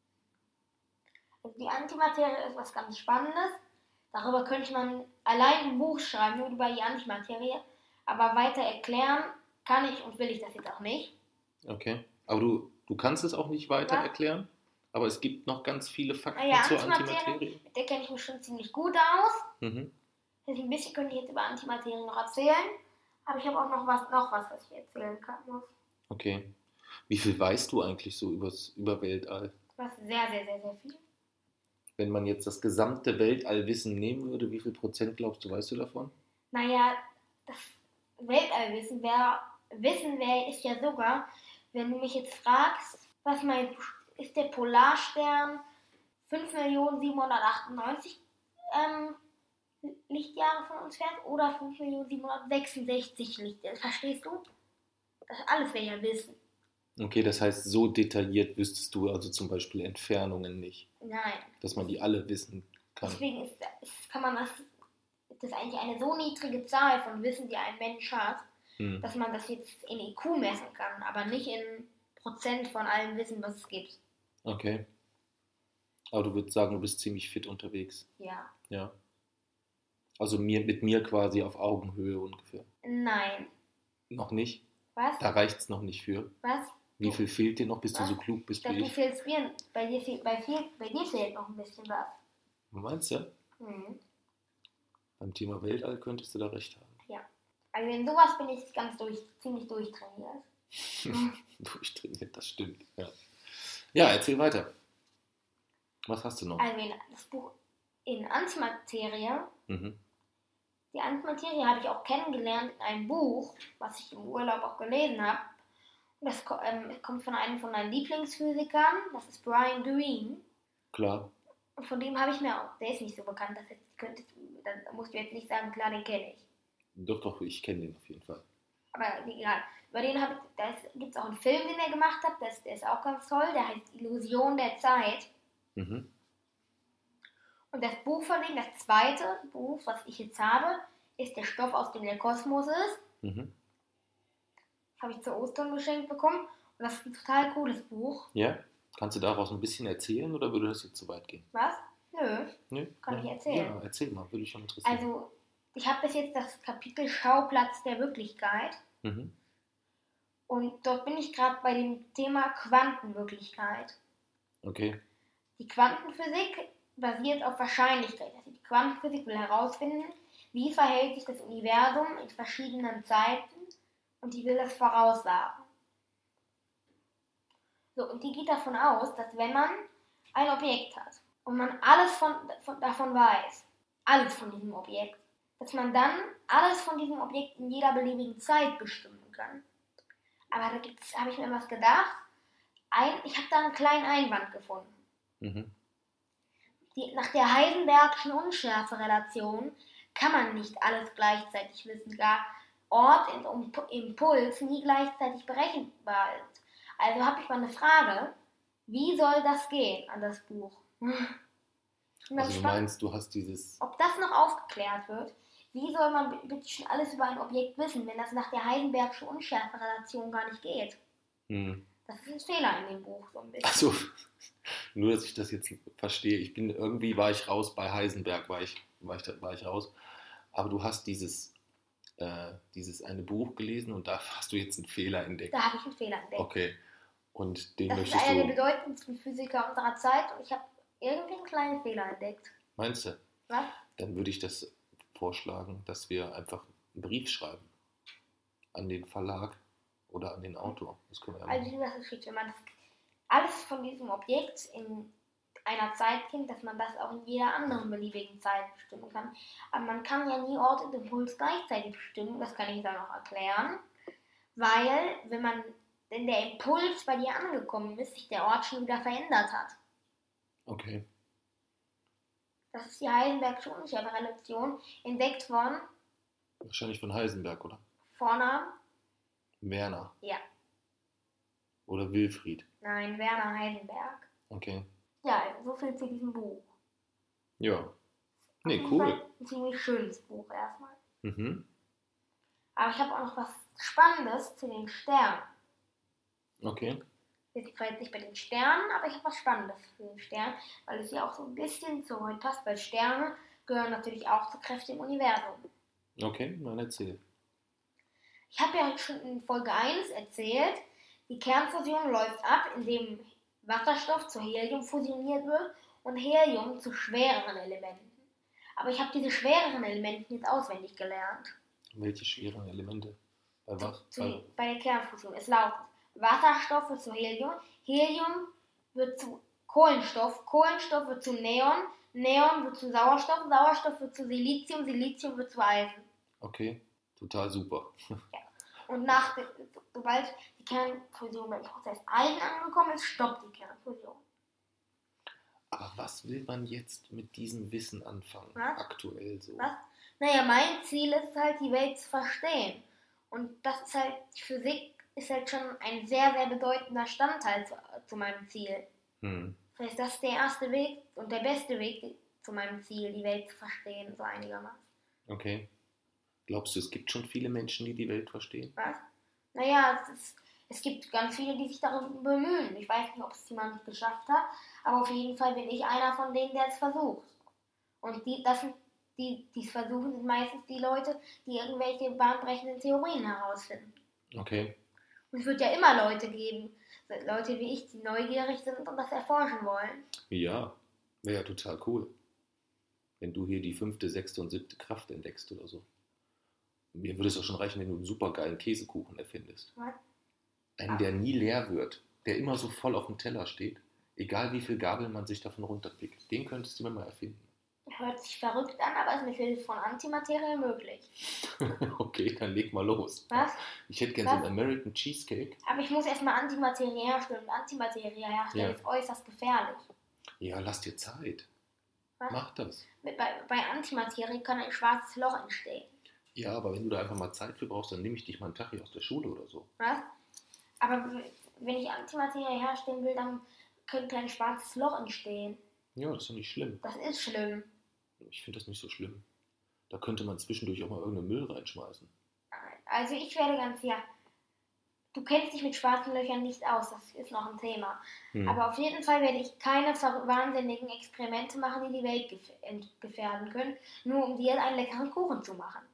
Also die Antimaterie ist was ganz Spannendes. Darüber könnte man allein ein Buch schreiben, nur über die Antimaterie. Aber weiter erklären kann ich und will ich das jetzt auch nicht. Okay. Aber du, du kannst es auch nicht weiter Ja. erklären? Aber es gibt noch ganz viele Fakten Naja, zur Antimaterie, Antimaterie. mit der kenne ich mich schon ziemlich gut aus. Mhm. Also ein bisschen könnte ich jetzt über Antimaterie noch erzählen. Aber ich habe auch noch was, noch was, was ich erzählen kann muss. Okay. Wie viel weißt du eigentlich so übers, über Weltall? Was sehr, sehr, sehr, sehr viel. Wenn man jetzt das gesamte Weltallwissen nehmen würde, wie viel Prozent glaubst du, weißt du davon? Naja, das Weltallwissen wäre, Wissen wäre, ist ja sogar, wenn du mich jetzt fragst, was meinst du, ist der Polarstern fünf Millionen siebenhundertachtundneunzig ähm, Lichtjahre von uns fährt oder fünf Millionen siebenhundertsechsundsechzig Lichtjahre? Verstehst du? Das alles wäre ja Wissen. Okay, das heißt, so detailliert wüsstest du also zum Beispiel Entfernungen nicht, Nein. dass man die alle wissen kann. Deswegen ist, ist, kann man das, das ist eigentlich eine so niedrige Zahl von Wissen, die ein Mensch hat, Hm. dass man das jetzt in I Q messen kann, aber nicht in Prozent von allem Wissen, was es gibt. Okay. Aber du würdest sagen, du bist ziemlich fit unterwegs. Ja. Ja. Also mir, mit mir quasi auf Augenhöhe ungefähr. Nein. Noch nicht? Was? Da reicht es noch nicht für. Was? Wie viel fehlt dir noch, bis du Was? so klug bist Ich glaube, wie du ich? fehlst mir, bei dir, fehl- bei, viel, bei dir fehlt noch ein bisschen was. Meinst du? Mhm. Beim Thema Weltall könntest du da recht haben. Also in sowas bin ich ganz durch, ziemlich durchtrainiert. Durchtrainiert, das stimmt. Ja. Ja, erzähl weiter. Was hast du noch? Also in das Buch in Antimaterie, Mhm. die Antimaterie habe ich auch kennengelernt in einem Buch, was ich im Urlaub auch gelesen habe. Und das ko- ähm, kommt von einem von meinen Lieblingsphysikern, das ist Brian Greene. Klar. Und von dem habe ich mir auch, der ist nicht so bekannt, dass jetzt könnte, dann musst du jetzt nicht sagen, klar, den kenne ich. Doch, doch, ich kenne den auf jeden Fall. Aber egal. Über den habe ich, da gibt es auch einen Film, den er gemacht hat, das, der ist auch ganz toll, der heißt Illusion der Zeit. Mhm. Und das Buch von ihm, das zweite Buch, was ich jetzt habe, ist der Stoff, aus dem der Kosmos ist. Mhm. Das habe ich zu Ostern geschenkt bekommen. Und das ist ein total cooles Buch. Ja? Kannst du daraus ein bisschen erzählen oder würde das jetzt zu weit gehen? Was? Nö. Nö? Kann ja. ich erzählen. Ja, erzähl mal, würde ich schon interessieren. Also, ich habe bis jetzt das Kapitel Schauplatz der Wirklichkeit. Mhm. Und dort bin ich gerade bei dem Thema Quantenwirklichkeit. Okay. Die Quantenphysik basiert auf Wahrscheinlichkeit. Also die Quantenphysik will herausfinden, wie verhält sich das Universum in verschiedenen Zeiten und die will das voraussagen. So, und die geht davon aus, dass wenn man ein Objekt hat und man alles von, von, davon weiß, alles von diesem Objekt, dass man dann alles von diesem Objekt in jeder beliebigen Zeit bestimmen kann. Aber da gibt's, habe ich mir was gedacht, ein, ich habe da einen kleinen Einwand gefunden. Mhm. Die, nach der Heisenbergschen Unschärferelation kann man nicht alles gleichzeitig wissen, gar Ort und Impuls nie gleichzeitig berechenbar ist. Also habe ich mal eine Frage, wie soll das gehen an das Buch? Ich bin Also du gespannt, meinst, du hast dieses... ob das noch aufgeklärt wird. Wie soll man bitte schon alles über ein Objekt wissen, wenn das nach der Heisenbergschen Unschärferelation gar nicht geht? Hm. Das ist ein Fehler in dem Buch so ein bisschen. Also, nur, dass ich das jetzt verstehe. Ich bin, irgendwie war ich raus bei Heisenberg, war ich, war ich, war ich raus. Aber du hast dieses, äh, dieses eine Buch gelesen und da hast du jetzt einen Fehler entdeckt. Da habe ich einen Fehler entdeckt. Okay. Und den Das ist möchtest einer du. der bedeutendsten Physiker unserer Zeit und ich habe irgendwie einen kleinen Fehler entdeckt. Meinst du? Was? Dann würde ich das vorschlagen, dass wir einfach einen Brief schreiben an den Verlag oder an den Autor. Das können wir ja Also machen. das ist richtig, wenn man das alles von diesem Objekt in einer Zeit kennt, dass man das auch in jeder anderen beliebigen Zeit bestimmen kann. Aber man kann ja nie Ort und Impuls gleichzeitig bestimmen, das kann ich dann noch erklären, weil wenn man, wenn der Impuls bei dir angekommen ist, sich der Ort schon wieder verändert hat. Okay. Das ist die Heisenbergsche Unschärferelation, entdeckt von Wahrscheinlich von Heisenberg, oder? Vornamen, Werner. ja, Oder Wilfried. nein, Werner Heisenberg. Okay. Ja, so viel zu diesem Buch. Ja. Nee, Auf jeden cool. Fall ein ziemlich schönes Buch erstmal. Mhm. Aber ich habe auch noch was Spannendes zu den Sternen. Okay. Ich war jetzt nicht bei den Sternen, aber ich habe was Spannendes zu den Sternen, weil es ja auch so ein bisschen zu heute passt, weil Sterne gehören natürlich auch zu Kräften im Universum. Okay, dann erzähl. Ich habe ja schon in Folge eins erzählt, die Kernfusion läuft ab, indem Wasserstoff zu Helium fusioniert wird und Helium zu schwereren Elementen. Aber ich habe diese schwereren Elemente jetzt auswendig gelernt. Welche schweren Elemente? Bei was? Zu, Bei, bei der Kernfusion. Es lautet Wasserstoff wird zu Helium, Helium wird zu Kohlenstoff, Kohlenstoff wird zu Neon, Neon wird zu Sauerstoff, Sauerstoff wird zu Silizium, Silizium wird zu Eisen. okay, total super. Und nach, sobald die Kernfusion beim Prozess Eisen angekommen ist, stoppt die Kernfusion. Aber was will man jetzt mit diesem Wissen anfangen? Was? Aktuell so. Was? Naja, mein Ziel ist halt, die Welt zu verstehen. Und das ist halt, die Physik ist halt schon ein sehr, sehr bedeutender Bestandteil zu, zu meinem Ziel. Hm. Das heißt, das ist der erste Weg und der beste Weg zu meinem Ziel, die Welt zu verstehen, so einigermaßen. Okay. Glaubst du, es gibt schon viele Menschen, die die Welt verstehen? Was? Naja, es, ist, es gibt ganz viele, die sich darum bemühen. Ich weiß nicht, ob es jemand geschafft hat, aber auf jeden Fall bin ich einer von denen, der es versucht. Und die, das sind, die, die es versuchen, sind meistens die Leute, die irgendwelche bahnbrechenden Theorien herausfinden. Okay. Und es wird ja immer Leute geben, Leute wie ich, die neugierig sind und das erforschen wollen. Ja, wäre ja total cool. Wenn du hier die fünfte, sechste und siebte Kraft entdeckst oder so. Mir würde es auch schon reichen, wenn du einen supergeilen Käsekuchen erfindest. Was? Einen, der nie leer wird, der immer so voll auf dem Teller steht, egal wie viel Gabeln man sich davon runterpickt. Den könntest du mir mal erfinden. Hört sich verrückt an, aber ist mit Hilfe von Antimaterie möglich. Okay, dann leg mal los. Was? Ich hätte gerne so einen American Cheesecake. Aber ich muss erstmal Antimaterie herstellen. Und Antimaterie herstellen Ja. ist äußerst gefährlich. Ja, lass dir Zeit. Was? Mach das. Bei, bei Antimaterie kann ein schwarzes Loch entstehen. Ja, aber wenn du da einfach mal Zeit für brauchst, dann nehme ich dich mal einen Tag hier aus der Schule oder so. Was? Aber wenn ich Antimaterie herstellen will, dann könnte ein schwarzes Loch entstehen. Ja, das ist doch nicht schlimm. Das ist schlimm. Ich finde das nicht so schlimm. Da könnte man zwischendurch auch mal irgendeinen Müll reinschmeißen. Also ich werde ganz sicher, du kennst dich mit schwarzen Löchern nicht aus, das ist noch ein Thema. Hm. Aber auf jeden Fall werde ich keine ver- wahnsinnigen Experimente machen, die die Welt gef- ent- gefährden können, nur um dir einen leckeren Kuchen zu machen.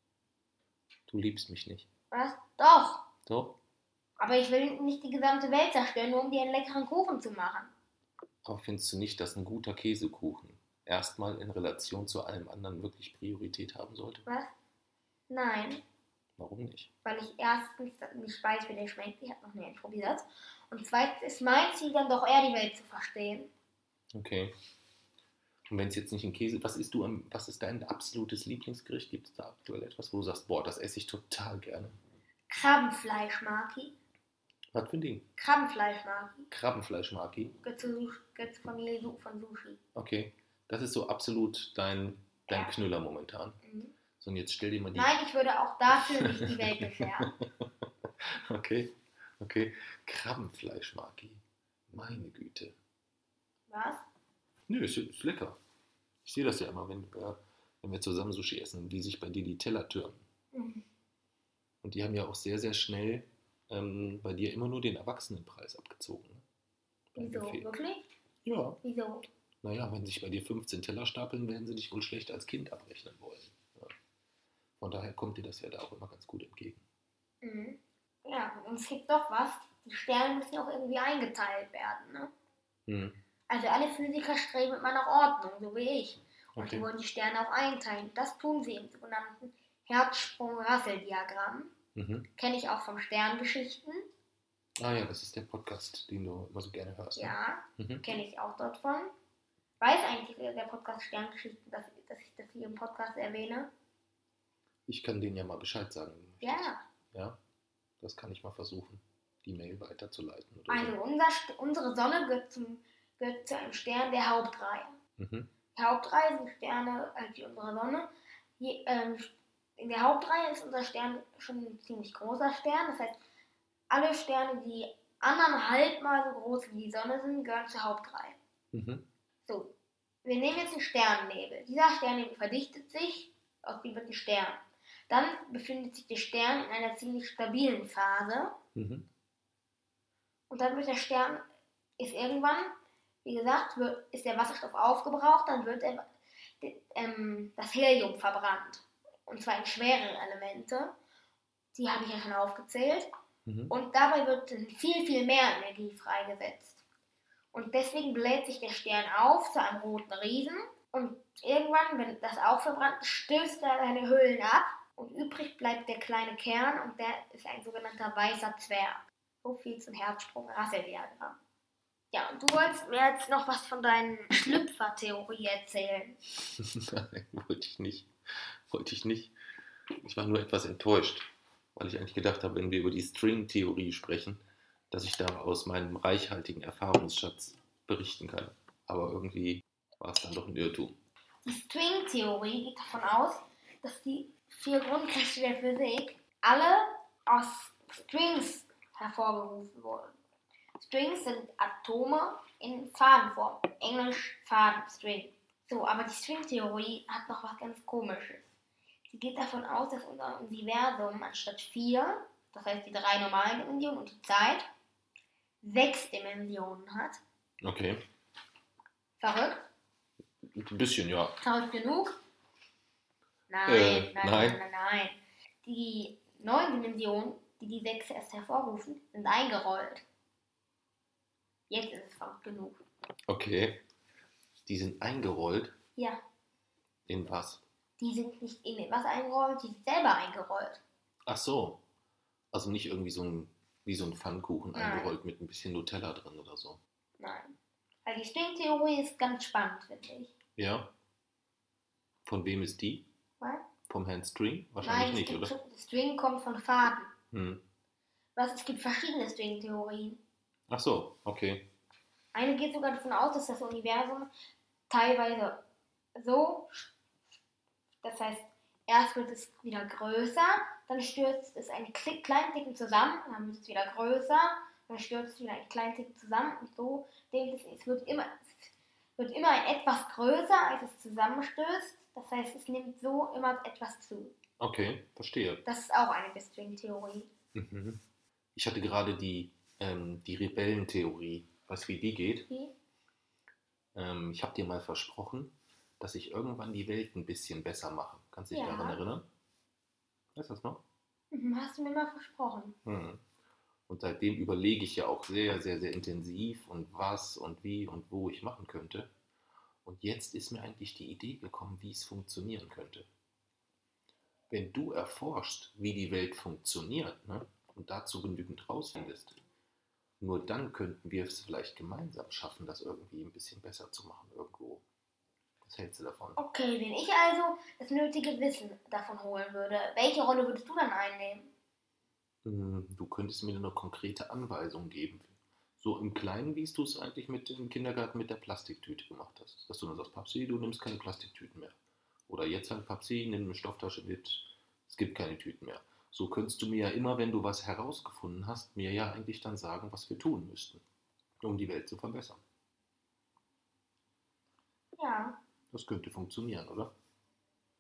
Du liebst mich nicht. Was? Doch. Doch? Aber ich will nicht die gesamte Welt zerstören, nur um dir einen leckeren Kuchen zu machen. Aber findest du nicht, dass ein guter Käsekuchen erstmal in Relation zu allem anderen wirklich Priorität haben sollte? Was? Nein, Warum nicht? weil ich erstens nicht weiß, wie der schmeckt, ich habe noch nie probiert. Und zweitens ist mein Ziel dann doch eher, die Welt zu verstehen. Okay. Und wenn es jetzt nicht ein Käse, was isst du am, was ist dein absolutes Lieblingsgericht? Gibt es da aktuell etwas, wo du sagst, boah, das esse ich total gerne? Krabbenfleisch-Maki. Was für ein Ding? Krabbenfleisch-Maki. Krabbenfleisch-Maki. Gehört zur Sush- gehört zur Familie Su- von Sushi. Okay. Das ist so absolut dein, dein Ja. Knüller momentan. Mhm. So, und jetzt stell dir mal die... Nein, ich würde auch dafür nicht die Welt gefährden. Okay, okay. Krabbenfleisch-Maki. Meine Güte. Was? Nö, ist, ist lecker. Ich sehe das ja immer, wenn, äh, wenn wir zusammen Sushi essen, wie sich bei dir die Teller türmen. Mhm. Und die haben ja auch sehr, sehr schnell ähm, bei dir immer nur den Erwachsenenpreis abgezogen. Ne? Beim Wieso? Buffet. Wirklich? Ja. Wieso? Naja, wenn sich bei dir fünfzehn Teller stapeln, werden sie dich wohl schlecht als Kind abrechnen wollen. Ja. Von daher kommt dir das ja da auch immer ganz gut entgegen. Mhm. Ja, und es gibt doch was. Die Sterne müssen auch irgendwie eingeteilt werden, ne? Hm. Also alle Physiker streben immer nach Ordnung, so wie ich. Und Okay. die wollen die Sterne auch einteilen. Das tun sie im sogenannten Herzsprung-Russell-Diagramm. Mhm. Kenne ich auch vom Sterngeschichten. Ah ja, das ist der Podcast, den du immer so gerne hörst. Ne? Ja, Mhm. kenne ich auch dort von. Weiß eigentlich der Podcast Sterngeschichten, dass, dass ich das hier im Podcast erwähne? Ich kann denen ja mal Bescheid sagen. Ja. Ja, das kann ich mal versuchen, die Mail weiterzuleiten. Oder Also so. unser, unsere Sonne gehört, zum, gehört zu einem Stern der Hauptreihe. Mhm. Die Hauptreihe sind Sterne, halt wie unsere Sonne. Je, ähm, in der Hauptreihe ist unser Stern schon ein ziemlich großer Stern. Das heißt, alle Sterne, die anderthalb Mal so groß wie die Sonne sind, gehören zur Hauptreihe. Mhm. So, wir nehmen jetzt einen Sternennebel. Dieser Sternennebel verdichtet sich, aus dem wird ein Stern. Dann befindet sich der Stern in einer ziemlich stabilen Phase. Mhm. Und dann wird der Stern, ist irgendwann, wie gesagt, wird, ist der Wasserstoff aufgebraucht, dann wird er, ähm, das Helium verbrannt. Und zwar in schwerere Elemente. Die habe ich ja schon aufgezählt. Mhm. Und dabei wird viel, viel mehr Energie freigesetzt. Und deswegen bläht sich der Stern auf zu einem roten Riesen. Und irgendwann, wenn das auch verbrannt ist, stößt er seine Hüllen ab. Und übrig bleibt der kleine Kern und der ist ein sogenannter weißer Zwerg. So viel zum Herzsprung-Russell-Diagramm. Ja, und du wolltest mir jetzt noch was von deinen Schlüpfer-Theorie erzählen. Nein, wollte ich nicht. Wollte ich nicht. Ich war nur etwas enttäuscht, weil ich eigentlich gedacht habe, wenn wir über die String-Theorie sprechen, dass ich da aus meinem reichhaltigen Erfahrungsschatz berichten kann. Aber irgendwie war es dann doch ein Irrtum. Die String-Theorie geht davon aus, dass die vier Grundkräfte der Physik alle aus Strings hervorgerufen wurden. Strings sind Atome in Fadenform, englisch Faden, String. So, aber die String-Theorie hat noch was ganz Komisches. Sie geht davon aus, dass unser Universum anstatt vier, das heißt die drei normalen Dimensionen und die Zeit, sechs Dimensionen hat. Okay. Verrückt? Ein bisschen, ja. Verrückt genug? Nein, Äh, nein, nein. nein, nein, nein. Die neun Dimensionen, die die sechs erst hervorrufen, sind eingerollt. Jetzt ist es verrückt genug. Okay. Die sind eingerollt. Ja, In was? die sind nicht in etwas eingerollt, die sind selber eingerollt. Ach so. Also nicht irgendwie so ein, wie so ein Pfannkuchen Nein. eingerollt mit ein bisschen Nutella drin oder so. Nein. Also die String-Theorie ist ganz spannend, finde ich. Ja. Von wem ist die? Was? Vom Herrn String? Wahrscheinlich Nein, nicht, es gibt oder? schon, String kommt von Faden. Hm. Was, es gibt verschiedene String-Theorien. Ach so, okay. Eine geht sogar davon aus, dass das Universum teilweise so, das heißt, erst wird es wieder größer, dann stürzt es einen Klick- kleinen Ticken zusammen, dann wird es wieder größer, dann stürzt es wieder einen kleinen Ticken zusammen und so denkt es, es wird immer, es wird immer ein etwas größer, als es zusammenstößt. Das heißt, es nimmt so immer etwas zu. Okay, verstehe. Das ist auch eine String-Theorie. Mhm. Ich hatte gerade die, ähm, die Rebellentheorie. Weißt du, wie die geht? Wie? Ähm, ich habe dir mal versprochen, dass ich irgendwann die Welt ein bisschen besser mache. Kannst du dich Ja. daran erinnern? Weißt du das noch? Mhm, hast du mir mal versprochen. Mhm. Und seitdem überlege ich ja auch sehr, sehr, sehr intensiv und was und wie und wo ich machen könnte. Und jetzt ist mir eigentlich die Idee gekommen, wie es funktionieren könnte. Wenn du erforschst, wie die Welt funktioniert, ne, und dazu genügend rausfindest, nur dann könnten wir es vielleicht gemeinsam schaffen, das irgendwie ein bisschen besser zu machen irgendwo. Was hältst du davon? Okay, wenn ich also das nötige Wissen davon holen würde, welche Rolle würdest du dann einnehmen? Du könntest mir eine konkrete Anweisung geben. So im Kleinen, wie du es eigentlich mit dem Kindergarten mit der Plastiktüte gemacht hast. Dass du dann sagst, Papsi, du nimmst keine Plastiktüten mehr. Oder jetzt halt, Papsi, nimm eine Stofftasche mit, es gibt keine Tüten mehr. So könntest du mir ja immer, wenn du was herausgefunden hast, mir ja eigentlich dann sagen, was wir tun müssten, um die Welt zu verbessern. Ja. Das könnte funktionieren, oder?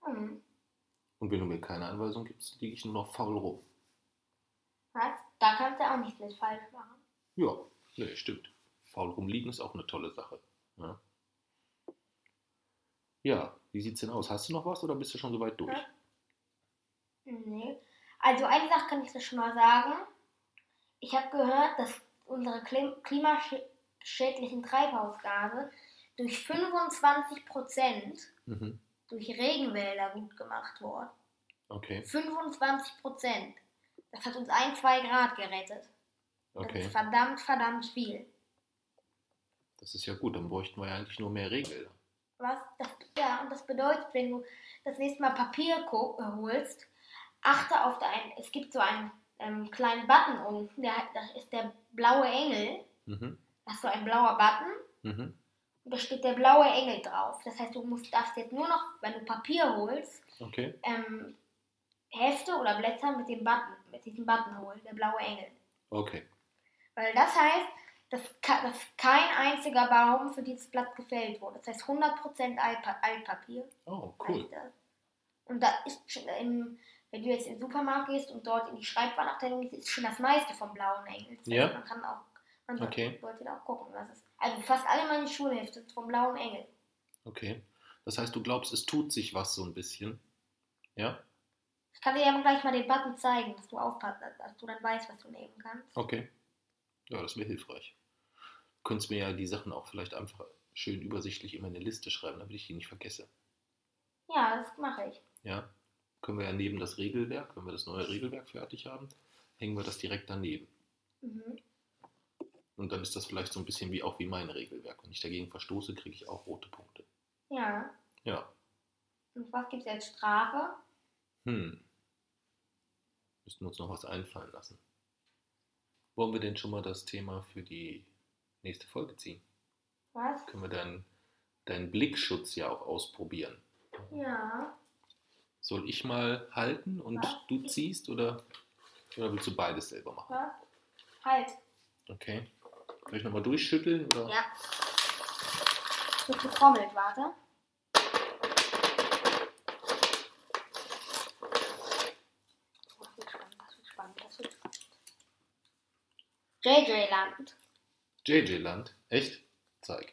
Hm. Und wenn du mir keine Anweisung gibst, liege ich nur noch faul rum. Was? Da kannst du auch nichts mit falsch machen. Ja, nee, stimmt. Faul rumliegen ist auch eine tolle Sache. Ja, ja, wie sieht's denn aus? Hast du noch was oder bist du schon soweit durch? Ja. Nee. Also eine Sache kann ich dir schon mal sagen. Ich habe gehört, dass unsere klim- klimaschädlichen Treibhausgase durch fünfundzwanzig Prozent Mhm. durch Regenwälder gut gemacht wurden. Okay, fünfundzwanzig Prozent. Das hat uns ein, zwei Grad gerettet. Das okay. ist verdammt, verdammt viel. Das ist ja gut, dann bräuchten wir ja eigentlich nur mehr Regenwälder. Was? Das, ja, und das bedeutet, wenn du das nächste Mal Papier ko- äh, holst, achte auf dein, es gibt so einen ähm, kleinen Button unten, der, das ist der blaue Engel. Mhm. Das ist so ein blauer Button Mhm. und da steht der blaue Engel drauf. Das heißt, du musst, darfst jetzt nur noch, wenn du Papier holst, Okay, ähm, Hefte oder Blätter mit dem Button, mit diesem Button holen, der blaue Engel. okay. Weil das heißt, dass, ka- dass kein einziger Baum für dieses Blatt gefällt wurde. Das heißt hundert Prozent Altpa- Altpapier. Oh, cool. heißt das. Und da ist schon im, wenn du jetzt in den Supermarkt gehst und dort in die Schreibwarenabteilung gehst, ist schon das meiste vom blauen Engel. Das heißt, Ja. man kann auch, man Okay. sollte da auch gucken, was es ist. Also fast alle meine Schulhefte sind vom blauen Engel. Okay. Das heißt, du glaubst, es tut sich was so ein bisschen. Ja? Ich kann dir ja gleich mal den Button zeigen, dass du aufpasst, dass du dann weißt, was du nehmen kannst. Okay. Ja, das wäre hilfreich. Du könntest mir ja die Sachen auch vielleicht einfach schön übersichtlich in meine Liste schreiben, damit ich die nicht vergesse. Ja, das mache ich. Ja? Können wir ja neben das Regelwerk, wenn wir das neue Regelwerk fertig haben, hängen wir das direkt daneben. Mhm. Und dann ist das vielleicht so ein bisschen wie auch wie mein Regelwerk. Wenn ich dagegen verstoße, kriege ich auch rote Punkte. Ja. Ja. Und was gibt es als Strafe? Hm. Müssten wir uns noch was einfallen lassen. Wollen wir denn schon mal das Thema für die nächste Folge ziehen? Was? Können wir dann deinen Blickschutz ja auch ausprobieren? Ja. Soll ich mal halten und Was? du ziehst oder, oder willst du beides selber machen? Was? Halt. Okay. Soll ich nochmal durchschütteln? Oder? Ja. Wird getrommelt, warte. Das wird spannend, das wird spannend, das wird spannend. J J Land. J J Land? Echt? Zeig.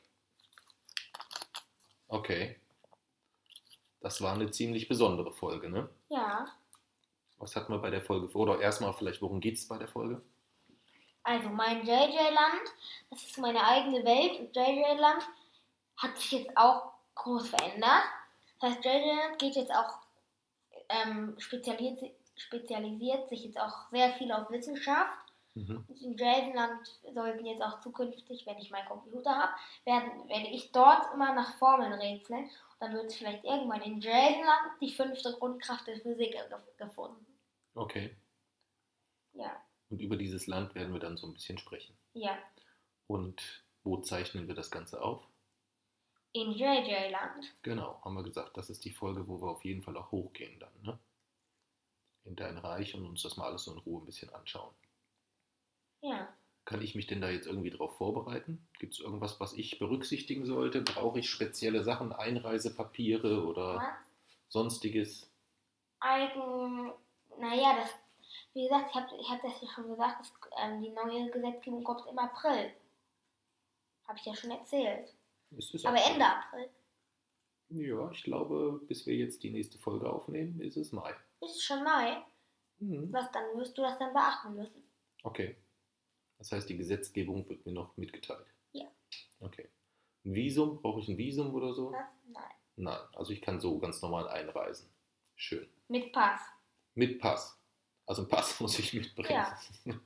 Okay. Das war eine ziemlich besondere Folge, ne? Ja. Was hatten wir bei der Folge vor? Oder erstmal vielleicht, worum geht es bei der Folge? Also mein J J Land, das ist meine eigene Welt und J J Land hat sich jetzt auch groß verändert. Das heißt, J J Land geht jetzt auch, ähm, spezialisiert, spezialisiert sich jetzt auch sehr viel auf Wissenschaft. Mhm. Und in J J Land sollten jetzt auch zukünftig, wenn ich meinen Computer habe, werden, werde ich dort immer nach Formeln rätseln. Und dann wird vielleicht irgendwann in J J Land die fünfte Grundkraft der Physik ge- gefunden. Okay. Ja, Und über dieses Land werden wir dann so ein bisschen sprechen. ja. Und wo zeichnen wir das Ganze auf? In J J Land. Genau, haben wir gesagt, das ist die Folge, wo wir auf jeden Fall auch hochgehen dann, ne? In dein Reich und uns das mal alles so in Ruhe ein bisschen anschauen. Ja. Kann ich mich denn da jetzt irgendwie drauf vorbereiten? Gibt es irgendwas, was ich berücksichtigen sollte? Brauche ich spezielle Sachen, Einreisepapiere oder Was? sonstiges? Eigen, naja, das, wie gesagt, ich habe ich hab das ja schon gesagt, dass, ähm, die neue Gesetzgebung kommt im April. Habe ich ja schon erzählt. Es ist Aber auch- Ende April. Ja, ich glaube, bis wir jetzt die nächste Folge aufnehmen, ist es Mai. Ist schon Mai. Mhm. Was, dann wirst du das dann beachten müssen. Okay. Das heißt, die Gesetzgebung wird mir noch mitgeteilt. Ja. Okay. Ein Visum? Brauche ich ein Visum oder so? Was? Nein. Nein, also ich kann so ganz normal einreisen. Schön. Mit Pass. Mit Pass. Also einen Pass muss ich mitbringen. Ja.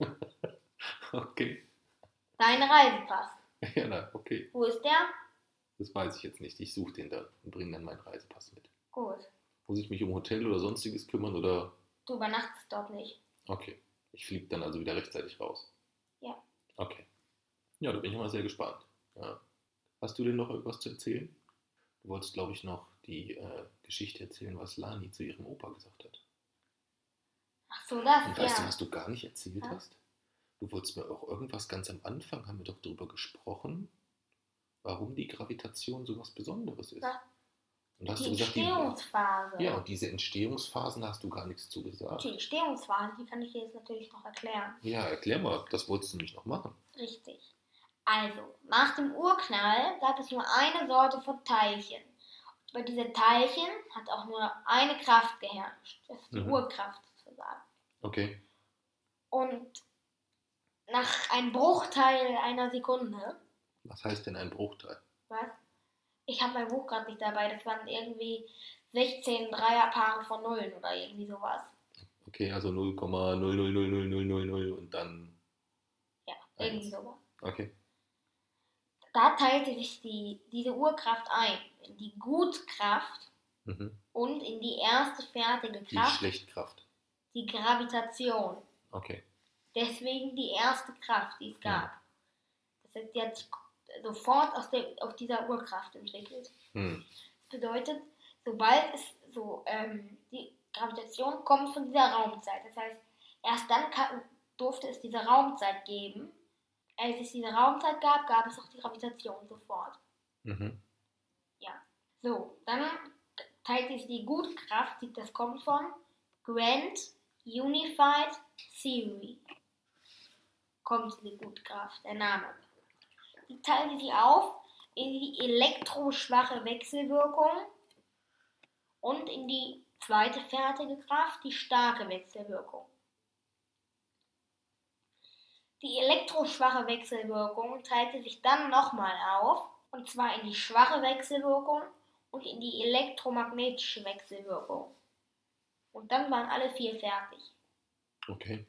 Okay. Dein Reisepass. Ja, na, okay. Wo ist der? Das weiß ich jetzt nicht. Ich suche den dann und bringe dann meinen Reisepass mit. Gut. Muss ich mich um Hotel oder sonstiges kümmern oder? Du übernachtest dort nicht. Okay. Ich fliege dann also wieder rechtzeitig raus. Ja. Okay. Ja, da bin ich mal sehr gespannt. Ja. Hast du denn noch irgendwas zu erzählen? Du wolltest, glaube ich, noch die äh, Geschichte erzählen, was Lani zu ihrem Opa gesagt hat. Ach so, das, Und ja. weißt du, was du gar nicht erzählt Ja. hast? Du wolltest mir auch irgendwas ganz am Anfang, haben wir doch darüber gesprochen, warum die Gravitation so was Besonderes ist. Ja. Und hast Die du gesagt, die, Entstehungsphase. ja, und diese Entstehungsphasen hast du gar nichts zugesagt. Die Entstehungsphase, die kann ich dir jetzt natürlich noch erklären. Ja, erklär mal, das wolltest du nicht noch machen. Richtig. Also, nach dem Urknall gab es nur eine Sorte von Teilchen. Und bei diesen Teilchen hat auch nur eine Kraft geherrscht. Das ist die Mhm. Urkraft sozusagen. Okay. Und nach einem Bruchteil einer Sekunde, Was heißt denn ein Bruchteil? was? Ich habe mein Buch gerade nicht dabei, das waren irgendwie sechzehn Dreierpaare von Nullen oder irgendwie sowas. Okay, also null Komma null null null null null null null und dann Ja, eins. irgendwie sowas. Okay. Da teilte sich die, diese Urkraft ein in die Gutkraft Mhm. und in die erste fertige Die Kraft, Schlechtkraft. die Gravitation. Okay. Deswegen die erste Kraft, die es gab. Das heißt, die hat sich sofort aus, der, aus dieser Urkraft entwickelt. Hm. Das bedeutet, sobald es so, ähm, die Gravitation kommt von dieser Raumzeit. Das heißt, erst dann kann, durfte es diese Raumzeit geben. Als es diese Raumzeit gab, gab es auch die Gravitation sofort. Mhm. Ja. So, dann teilt sich die Gutkraft, das kommt von Grand Unified Theory. Kommt die Gutkraft, der Name. Die teilt sich auf in die elektroschwache Wechselwirkung und in die zweite fertige Kraft, die starke Wechselwirkung. Die elektroschwache Wechselwirkung teilte sich dann nochmal auf, und zwar in die schwache Wechselwirkung und in die elektromagnetische Wechselwirkung. Und dann waren alle vier fertig. Okay.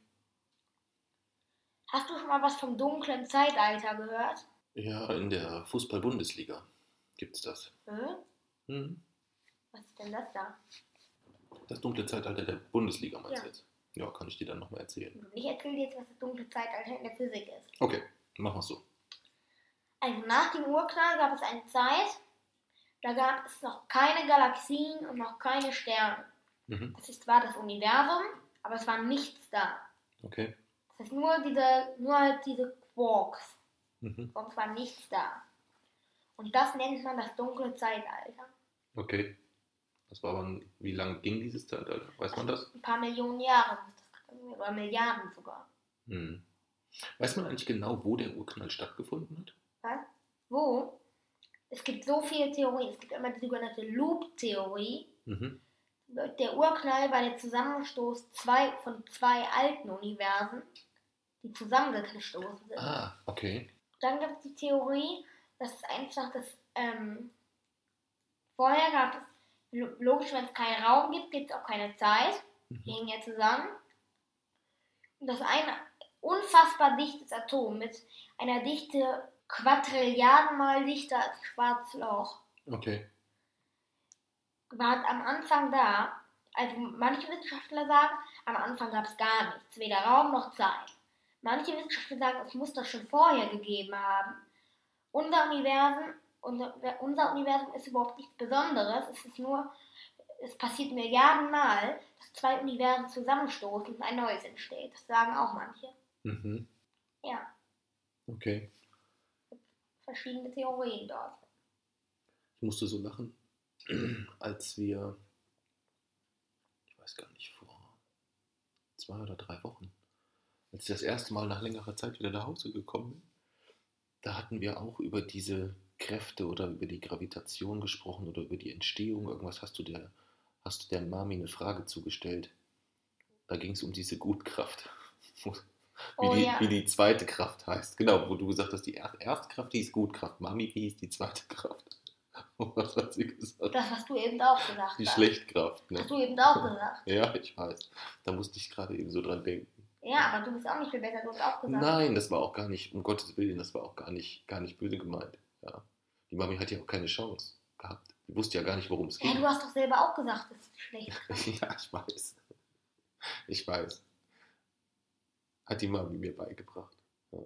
Hast du schon mal was vom dunklen Zeitalter gehört? Ja, in der Fußball-Bundesliga gibt es das. Hm? Mhm. Was ist denn das da? Das dunkle Zeitalter der Bundesliga meinst Ja. du jetzt? Ja, kann ich dir dann nochmal erzählen. Und ich erzähle dir jetzt, was das dunkle Zeitalter in der Physik ist. Okay, machen wir so. Also nach dem Urknall gab es eine Zeit, da gab es noch keine Galaxien und noch keine Sterne. Mhm. Das ist zwar das Universum, aber es war nichts da. Okay. Das ist nur diese, nur halt diese Quarks. Mhm. Sonst war nichts da. Und das nennt man das dunkle Zeitalter. Okay. Das war aber, wie lange ging dieses Zeitalter? Weiß man das? Ein paar Millionen Jahre. Oder Milliarden sogar. Hm. Weiß man eigentlich genau, wo der Urknall stattgefunden hat? Was? Wo? Es gibt so viele Theorien. Es gibt immer die sogenannte Loop-Theorie. Mhm. Der Urknall war der Zusammenstoß zwei, von zwei alten Universen, die zusammengestoßen sind. Ah, okay. Dann gibt es die Theorie, dass es einfach das, ähm, vorher gab es, logisch, wenn es keinen Raum gibt, gibt es auch keine Zeit. Mhm. Die hängen ja zusammen. Und das ein unfassbar dichtes Atom mit einer Dichte Quadrilliardenmal dichter als ein schwarzes Loch Okay. war am Anfang da. Also manche Wissenschaftler sagen, am Anfang gab es gar nichts, weder Raum noch Zeit. Manche Wissenschaftler sagen, es muss das schon vorher gegeben haben. Unser Universum, unser, unser Universum ist überhaupt nichts Besonderes. Es ist nur, es passiert Milliardenmal, dass zwei Universen zusammenstoßen und ein neues entsteht. Das sagen auch manche. Mhm. Ja, Okay. verschiedene Theorien dort. Ich musste so lachen, als wir, ich weiß gar nicht, vor zwei oder drei Wochen, als ich das erste Mal nach längerer Zeit wieder nach Hause gekommen bin, da hatten wir auch über diese Kräfte oder über die Gravitation gesprochen oder über die Entstehung. Irgendwas hast du der, hast du der Mami eine Frage zugestellt. Da ging es um diese Gutkraft. Wie, Oh die, ja. wie die zweite Kraft heißt. Genau, wo du gesagt hast, die er- erste Kraft hieß Gutkraft. Mami, wie hieß die zweite Kraft? Was hat sie gesagt? Das hast du eben auch gesagt. Die hast. Schlechtkraft, ne? Hast du eben auch gesagt. Ja, ich weiß. Da musste ich gerade eben so dran denken. Ja, aber du bist auch nicht viel besser, du hast auch gesagt. Nein, das war auch gar nicht, um Gottes Willen, das war auch gar nicht, gar nicht böse gemeint. Ja. Die Mami hat ja auch keine Chance gehabt. Die wusste ja gar nicht, worum es Ja, ging. du hast doch selber auch gesagt, das ist schlecht. Ja, ich weiß. Ich weiß. Hat die Mami mir beigebracht. Ja.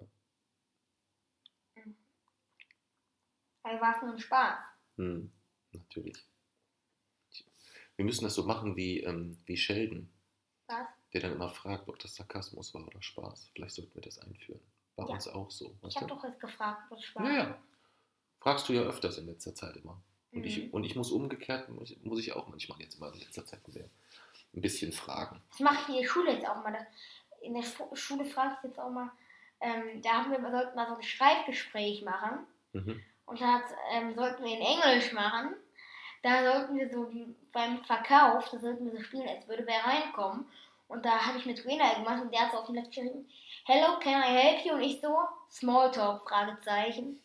Also war es nur ein Spaß. Hm, natürlich. Wir müssen das so machen wie, ähm, wie Sheldon, Was? der dann immer fragt, ob das Sarkasmus war oder Spaß. Vielleicht sollten wir das einführen. Bei Ja. uns auch so. Ich Weißt habe du? doch jetzt gefragt, was Spaß Ja, ja. ist. Fragst du ja öfters in letzter Zeit immer. Und, Mhm. ich, und ich muss umgekehrt, muss, ich- muss ich auch manchmal jetzt mal in letzter Zeit sehr ein bisschen fragen. Das mache ich in der Schule jetzt auch mal. Das- In der Fu- Schule frage ich jetzt auch mal, ähm, da haben wir, wir sollten mal so ein Schreibgespräch machen. Mhm. Und dann hat, ähm, sollten wir in Englisch machen. Da sollten wir so beim Verkauf, da sollten wir so spielen, als würde wer reinkommen. Und da habe ich mit Trainer gemacht und der hat so auf dem Laptop geschrieben, Hello, can I help you? Und ich so, Smalltalk, Fragezeichen.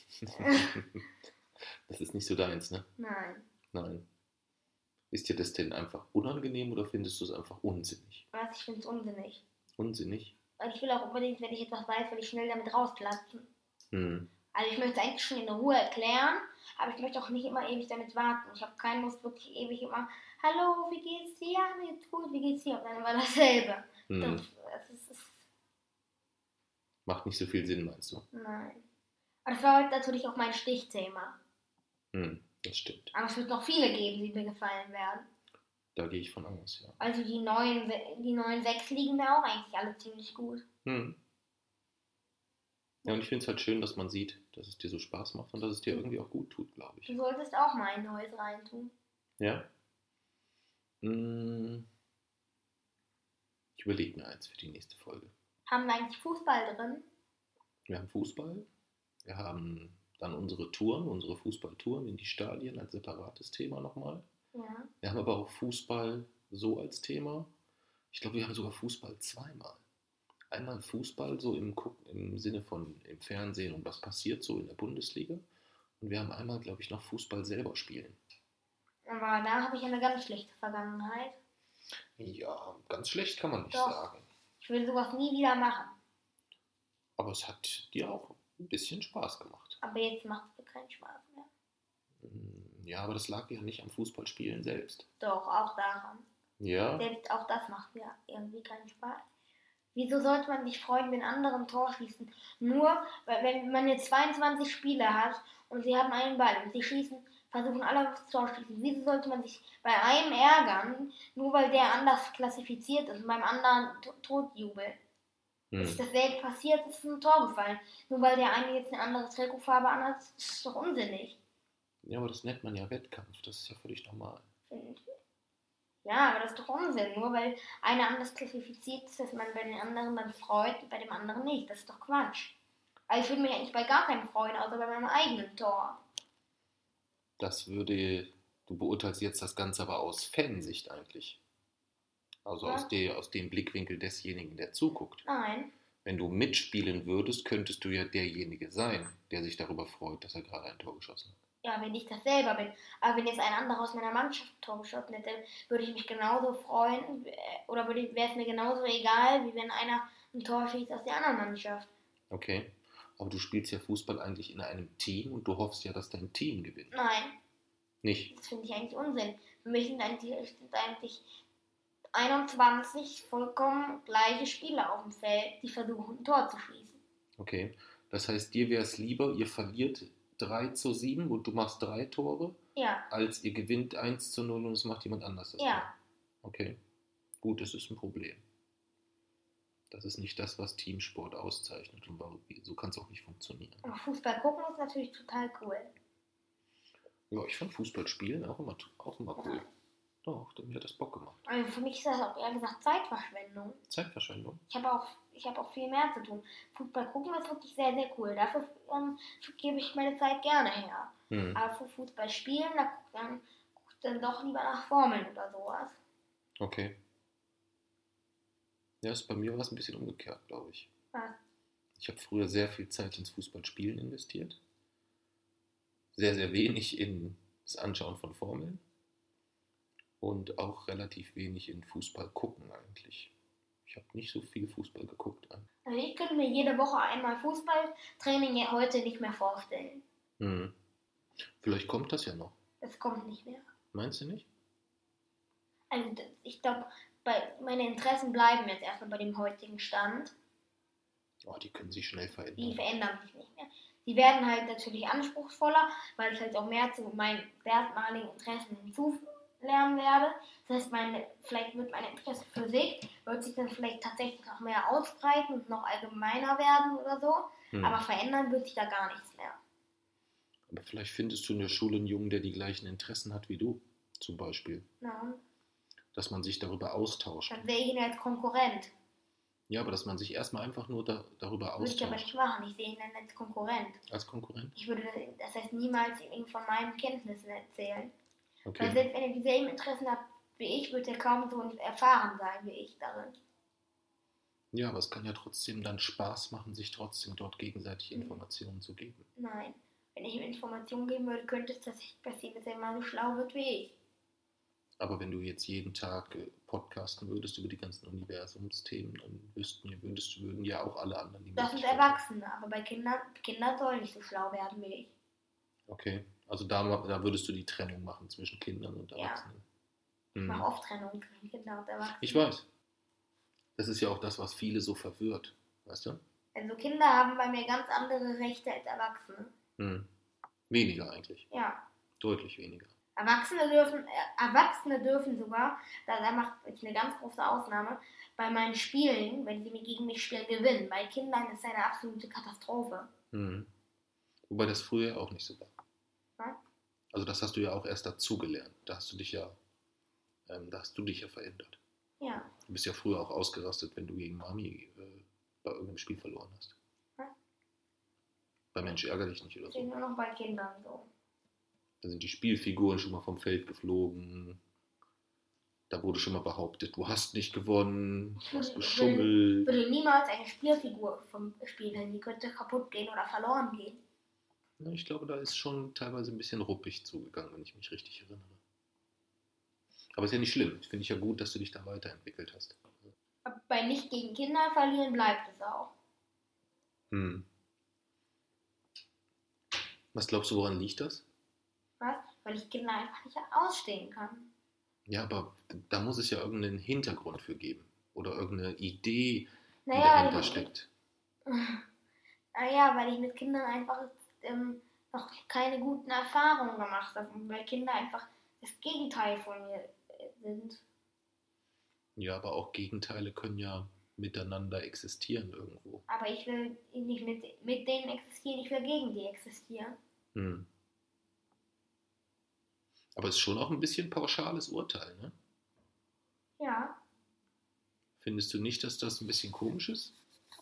Das ist nicht so deins, ne? Nein. Nein. Ist dir das denn einfach unangenehm oder findest du es einfach unsinnig? Was, ich finde es unsinnig. Unsinnig? Weil ich will auch unbedingt, wenn ich etwas weiß, will ich schnell damit rausplatzen. Hm. Also ich möchte es eigentlich schon in Ruhe erklären, aber ich möchte auch nicht immer ewig damit warten. Ich habe keinen Lust, wirklich ewig immer, hallo, wie geht's dir? Ja, mir geht's gut, wie geht's dir? Und dann immer dasselbe. Hm. Das, das ist, ist, Macht nicht so viel Sinn, meinst du? nein. Aber das war heute natürlich auch mein Stichthema. Hm. Das stimmt. Aber es wird noch viele geben, die mir gefallen werden. Da gehe ich von aus, ja. Also die neuen, die neuen sechs liegen mir auch eigentlich alle ziemlich gut. Hm. Ja, und ich finde es halt schön, dass man sieht, dass es dir so Spaß macht und dass es dir irgendwie auch gut tut, glaube ich. Du solltest auch mal ein neues reintun. Ja? Hm. Ich überlege mir eins für die nächste Folge. Haben wir eigentlich Fußball drin? Wir haben Fußball, wir haben dann unsere Touren, unsere Fußballtouren in die Stadien als separates Thema nochmal. Ja. Wir haben aber auch Fußball so als Thema. Ich glaube, wir haben sogar Fußball zweimal. Einmal Fußball so im, Guck- im Sinne von im Fernsehen und was passiert so in der Bundesliga. Und wir haben einmal, glaube ich, noch Fußball selber spielen. Aber da habe ich eine ganz schlechte Vergangenheit. Ja, ganz schlecht kann man nicht Doch. sagen. Ich will sowas nie wieder machen. Aber es hat dir auch ein bisschen Spaß gemacht. Aber jetzt macht es mir keinen Spaß mehr. Mm, Ja, aber das lag ja nicht am Fußballspielen selbst. Doch, auch daran. Ja, Selbst auch das macht mir irgendwie keinen Spaß. Wieso sollte man sich freuen, wenn andere ein Tor schießen? Nur, weil wenn man jetzt zweiundzwanzig Spieler hat und sie haben einen Ball und sie schießen, versuchen alle aufs Tor zu schießen. Wieso sollte man sich bei einem ärgern, nur weil der anders klassifiziert ist und beim anderen to- totjubelt? hm. Ist dasselbe passiert, ist ein Tor gefallen. Nur weil der eine jetzt eine andere Trikotfarbe anhat, ist es doch unsinnig. Ja, aber das nennt man ja Wettkampf. Das ist ja völlig normal. Finde ich. Ja, aber das ist doch Unsinn. Nur weil einer anders klassifiziert ist, dass man bei den anderen dann freut und bei dem anderen nicht. Das ist doch Quatsch. Also ich würde mich eigentlich bei gar keinem freuen, außer bei meinem eigenen Tor. Das würde, du beurteilst jetzt das Ganze aber aus Fansicht eigentlich. Also Ja. aus, der, aus dem Blickwinkel desjenigen, der zuguckt. Nein. Wenn du mitspielen würdest, könntest du ja derjenige sein, der sich darüber freut, dass er gerade ein Tor geschossen hat. Ja, wenn ich das selber bin. Aber wenn jetzt ein anderer aus meiner Mannschaft ein Tor geschossen hätte, würde ich mich genauso freuen. äh, Oder wäre es mir genauso egal, wie wenn einer ein Tor schießt aus der anderen Mannschaft. Okay, aber du spielst ja Fußball eigentlich in einem Team und du hoffst ja, dass dein Team gewinnt. Nein. Nicht? Das finde ich eigentlich Unsinn. Für mich sind eigentlich, sind eigentlich einundzwanzig vollkommen gleiche Spieler auf dem Feld, die versuchen, ein Tor zu schießen. Okay, das heißt, dir wäre es lieber, ihr verliert drei zu sieben und du machst drei Tore, Ja, als ihr gewinnt eins zu null und es macht jemand anders das ja. Tor. Okay, gut, das ist ein Problem. Das ist nicht das, was Teamsport auszeichnet und warum- so kann es auch nicht funktionieren. Aber Fußball gucken ist natürlich total cool. Ja, ich fand Fußball spielen auch immer, auch immer cool. Doch, mir hat das Bock gemacht. Also für mich ist das auch eher gesagt Zeitverschwendung. Zeitverschwendung. Ich habe auch, ich habe auch viel mehr zu tun. Fußball gucken ist wirklich sehr, sehr cool. Dafür ähm, gebe ich meine Zeit gerne her. Hm. Aber für Fußball spielen, da gucke dann, guck ich dann doch lieber nach Formeln oder sowas. Okay. Ja, ist bei mir war es ein bisschen umgekehrt, glaube ich. Was? Ich habe früher sehr viel Zeit ins Fußballspielen investiert. Sehr, sehr wenig in das Anschauen von Formeln. Und auch relativ wenig in Fußball gucken eigentlich. Ich habe nicht so viel Fußball geguckt. Also ich könnte mir jede Woche einmal Fußballtraining ja heute nicht mehr vorstellen. Hm. Vielleicht kommt das ja noch. Das kommt nicht mehr. Meinst du nicht? Also das- ich glaube, meine Interessen bleiben jetzt erstmal bei dem heutigen Stand. Oh, die können sich schnell Die verändern. verändern sich nicht mehr. Die werden halt natürlich anspruchsvoller, weil ich halt auch mehr zu meinen dermaligen Interessen hinzulernen werde. Das heißt, meine, vielleicht wird mein Interesse für Physik, wird sich dann vielleicht tatsächlich noch mehr ausbreiten und noch allgemeiner werden oder so. Hm. Aber verändern wird sich da gar nichts mehr. Aber vielleicht findest du in der Schule einen Jungen, der die gleichen Interessen hat wie du, zum Beispiel. Na, Dass man sich darüber austauscht. dann sehe ich ihn als Konkurrent. Ja, aber dass man sich erstmal einfach nur da, darüber Würde ich aber austauscht. nicht machen. Ich sehe ihn dann als Konkurrent. Als Konkurrent? Ich würde das heißt niemals ihm von meinen Kenntnissen erzählen. Weil Okay. selbst wenn er dieselben Interessen hat wie ich, wird er kaum so erfahren sein wie ich darin. Ja, aber es kann ja trotzdem dann Spaß machen, sich trotzdem dort gegenseitig Mhm. Informationen zu geben. Nein. Wenn ich ihm Informationen geben würde, könnte es tatsächlich passieren, dass er mal so schlau wird wie ich. Aber wenn du jetzt jeden Tag äh, podcasten würdest über die ganzen Universumsthemen, dann wüssten, würdest, würden ja auch alle anderen die Das sind Möglichkeit Erwachsene, aber bei Kindern, Kinder sollen nicht so schlau werden wie ich. haben. Okay, also da, da würdest du die Trennung machen zwischen Kindern und Ja. Erwachsenen. Ich Hm. mache oft Trennung zwischen Kindern und Erwachsenen. Ich weiß. Das ist ja auch das, was viele so verwirrt. Weißt du? Also Kinder haben bei mir ganz andere Rechte als Erwachsene. Hm. Weniger eigentlich. Ja. Deutlich weniger. Erwachsene dürfen, äh, Erwachsene dürfen sogar, da, da mache ich eine ganz große Ausnahme, bei meinen Spielen, wenn sie gegen mich spielen, gewinnen. Bei Kindern ist es eine absolute Katastrophe. Hm. Wobei das früher auch nicht so war. Was? Also das hast du ja auch erst dazugelernt. Da hast du dich ja, ähm, da hast du dich ja verändert. Ja. Du bist ja früher auch ausgerastet, wenn du gegen Mami äh, bei irgendeinem Spiel verloren hast. Was? Bei Mensch ärger dich nicht oder Das ist so. nur noch bei Kindern so. Da sind die Spielfiguren schon mal vom Feld geflogen. Da wurde schon mal behauptet, du hast nicht gewonnen, du hast Ich geschummelt. würde niemals eine Spielfigur vom Spiel hin. Die könnte kaputt gehen oder verloren gehen. Ja, ich glaube, da ist schon teilweise ein bisschen ruppig zugegangen, wenn ich mich richtig erinnere. Aber ist ja nicht schlimm. Finde ich ja gut, dass du dich da weiterentwickelt hast. Aber bei nicht gegen Kinder verlieren bleibt es auch. Hm. Was glaubst du, woran liegt das? Was? Weil ich Kinder einfach nicht ausstehen kann. Ja, aber da muss es ja irgendeinen Hintergrund für geben. Oder irgendeine Idee, die Naja, dahinter weil ich, steckt. naja, weil ich mit Kindern einfach ähm, noch keine guten Erfahrungen gemacht habe. Und weil Kinder einfach das Gegenteil von mir äh, sind. Ja, aber auch Gegenteile können ja miteinander existieren irgendwo. Aber ich will nicht mit, mit denen existieren, ich will gegen die existieren. Hm. Aber es ist schon auch ein bisschen pauschales Urteil, ne? Ja. Findest du nicht, dass das ein bisschen komisch ist?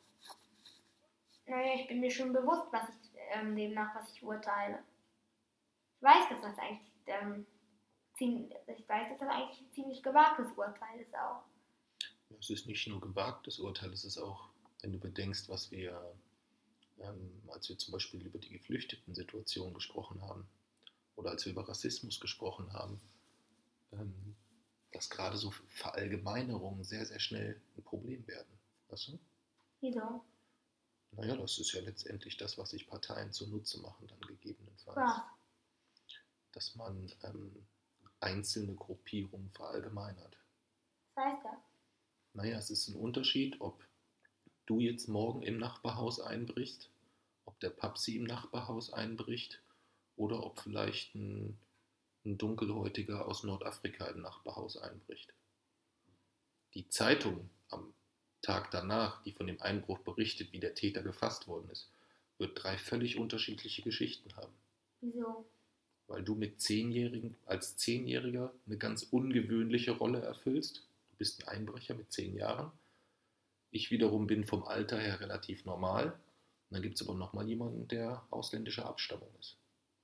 Naja, ich bin mir schon bewusst, was ich ähm, demnach, was ich urteile. Ich weiß, dass das eigentlich ähm, ziemlich, ich weiß, dass das eigentlich ein ziemlich gewagtes Urteil ist auch. Es ist nicht nur gewagtes Urteil, es ist auch, wenn du bedenkst, was wir, ähm, als wir zum Beispiel über die Geflüchteten-Situation gesprochen haben oder als wir über Rassismus gesprochen haben, ähm, dass gerade so Verallgemeinerungen sehr, sehr schnell ein Problem werden. Weißt du? Wieso? Naja, das ist ja letztendlich das, was sich Parteien zunutze machen, dann gegebenenfalls. Was? Dass man ähm, einzelne Gruppierungen verallgemeinert. Was heißt das? Naja, es ist ein Unterschied, ob du jetzt morgen im Nachbarhaus einbrichst, ob der Papsi im Nachbarhaus einbricht oder ob vielleicht ein, ein Dunkelhäutiger aus Nordafrika im Nachbarhaus einbricht. Die Zeitung am Tag danach, die von dem Einbruch berichtet, wie der Täter gefasst worden ist, wird drei völlig unterschiedliche Geschichten haben. Wieso? Weil du mit Zehnjährigen, als Zehnjähriger eine ganz ungewöhnliche Rolle erfüllst. Du bist ein Einbrecher mit zehn Jahren. Ich wiederum bin vom Alter her relativ normal. Und dann gibt es aber nochmal jemanden, der ausländischer Abstammung ist.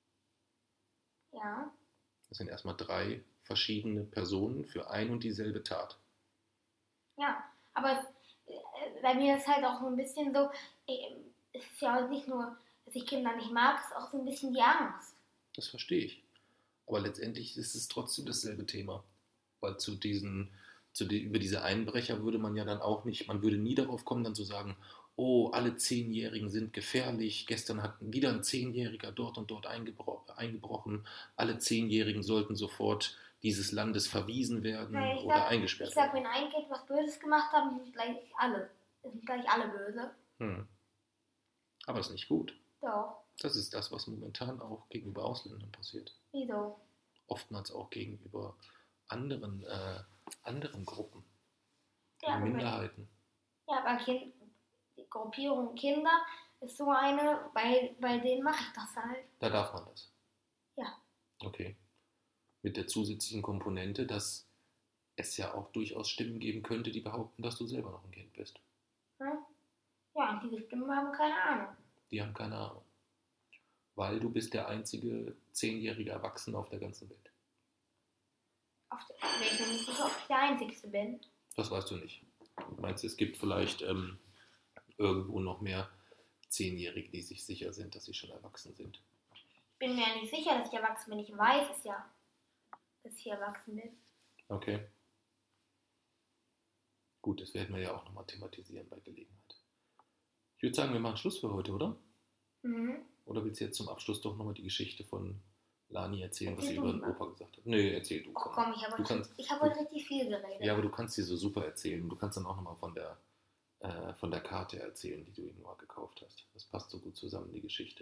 Ja. Das sind erstmal drei verschiedene Personen für ein und dieselbe Tat. Ja, aber es, äh, bei mir ist halt auch so ein bisschen so, äh, es ist ja auch nicht nur, dass ich Kinder nicht mag, es ist auch so ein bisschen die Angst. Das verstehe ich. Aber letztendlich ist es trotzdem dasselbe Thema. Weil zu diesen, zu den, über diese Einbrecher würde man ja dann auch nicht, man würde nie darauf kommen, dann zu sagen, oh, alle Zehnjährigen sind gefährlich, gestern hat wieder ein Zehnjähriger dort und dort eingebro- eingebrochen, alle Zehnjährigen sollten sofort dieses Landes verwiesen werden Nein, ich oder sag, eingesperrt ich sag, werden. wenn ein Kind was Böses gemacht hat, sind gleich alle, sind gleich alle böse. Hm. Aber das ist nicht gut. Doch. Das ist das, was momentan auch gegenüber Ausländern passiert. Wieso? Oftmals auch gegenüber anderen, äh, anderen Gruppen, Ja, aber, Minderheiten. ja, aber kind, die Gruppierung Kinder ist so eine, bei, bei denen mache ich das halt. Da darf man das? Ja. Okay. Mit der zusätzlichen Komponente, dass es ja auch durchaus Stimmen geben könnte, die behaupten, dass du selber noch ein Kind bist. Ja, ja und diese Stimmen haben keine Ahnung. Die haben keine Ahnung. Weil du bist der einzige zehnjährige Erwachsene auf der ganzen Welt. Auf der, ich bin nicht sicher, ob ich der Einzige bin. Das weißt du nicht. Du meinst, es gibt vielleicht ähm, irgendwo noch mehr Zehnjährige, die sich sicher sind, dass sie schon erwachsen sind. Ich bin mir ja nicht sicher, dass ich erwachsen bin. Ich weiß es ja, dass ich erwachsen bin. Okay. Gut, das werden wir ja auch nochmal thematisieren bei Gelegenheit. Ich würde sagen, wir machen Schluss für heute, oder? Mhm. Oder willst du jetzt zum Abschluss doch nochmal die Geschichte von Lani erzählen, Erzähl was sie du über den mal. Opa gesagt hat? Nee, erzähl du. Oh komm, ich habe Du heute, kannst- ich habe heute richtig viel geredet. Ja, aber du kannst sie so super erzählen. Du kannst dann auch nochmal von der, äh, von der Karte erzählen, die du ihm mal gekauft hast. Das passt so gut zusammen, die Geschichte.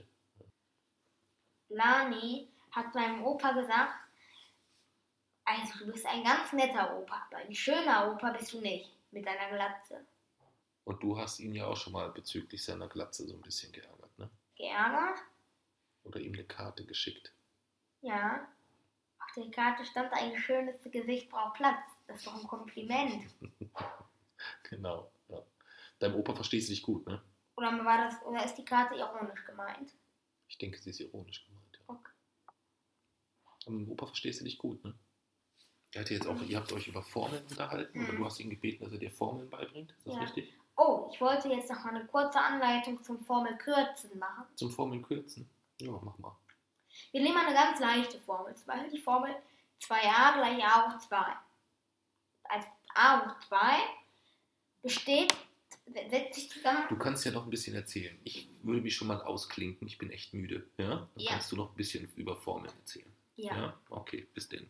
Lani hat meinem Opa gesagt, also du bist ein ganz netter Opa, aber ein schöner Opa bist du nicht, mit deiner Glatze. Und du hast ihn ja auch schon mal bezüglich seiner Glatze so ein bisschen geärgert, ne? Geärgert? Oder ihm eine Karte geschickt. Ja. Auf der Karte stand, ein schönes Gesicht braucht Platz. Das ist doch ein Kompliment. Genau, ja. Deinem Opa verstehst du dich gut, ne? Oder war das, oder ist die Karte ironisch gemeint? Ich denke, sie ist ironisch gemeint, ja. Okay. Aber mit dem Opa verstehst du dich gut, ne? Er hat jetzt auch, ihr habt euch über Formeln unterhalten, Mhm. oder du hast ihn gebeten, dass er dir Formeln beibringt, ist das Ja. richtig? Oh, ich wollte jetzt noch mal eine kurze Anleitung zum Formelkürzen machen. Zum Formeln kürzen? Ja, mach mal. Wir nehmen eine ganz leichte Formel. Zum Beispiel die Formel zwei a gleich a hoch zwei. Also a hoch zwei besteht, setzt sich zusammen. Du kannst ja noch ein bisschen erzählen. Ich würde mich schon mal ausklinken, ich bin echt müde. Ja? Dann Ja. kannst du noch ein bisschen über Formeln erzählen. Ja. Okay, bis denn.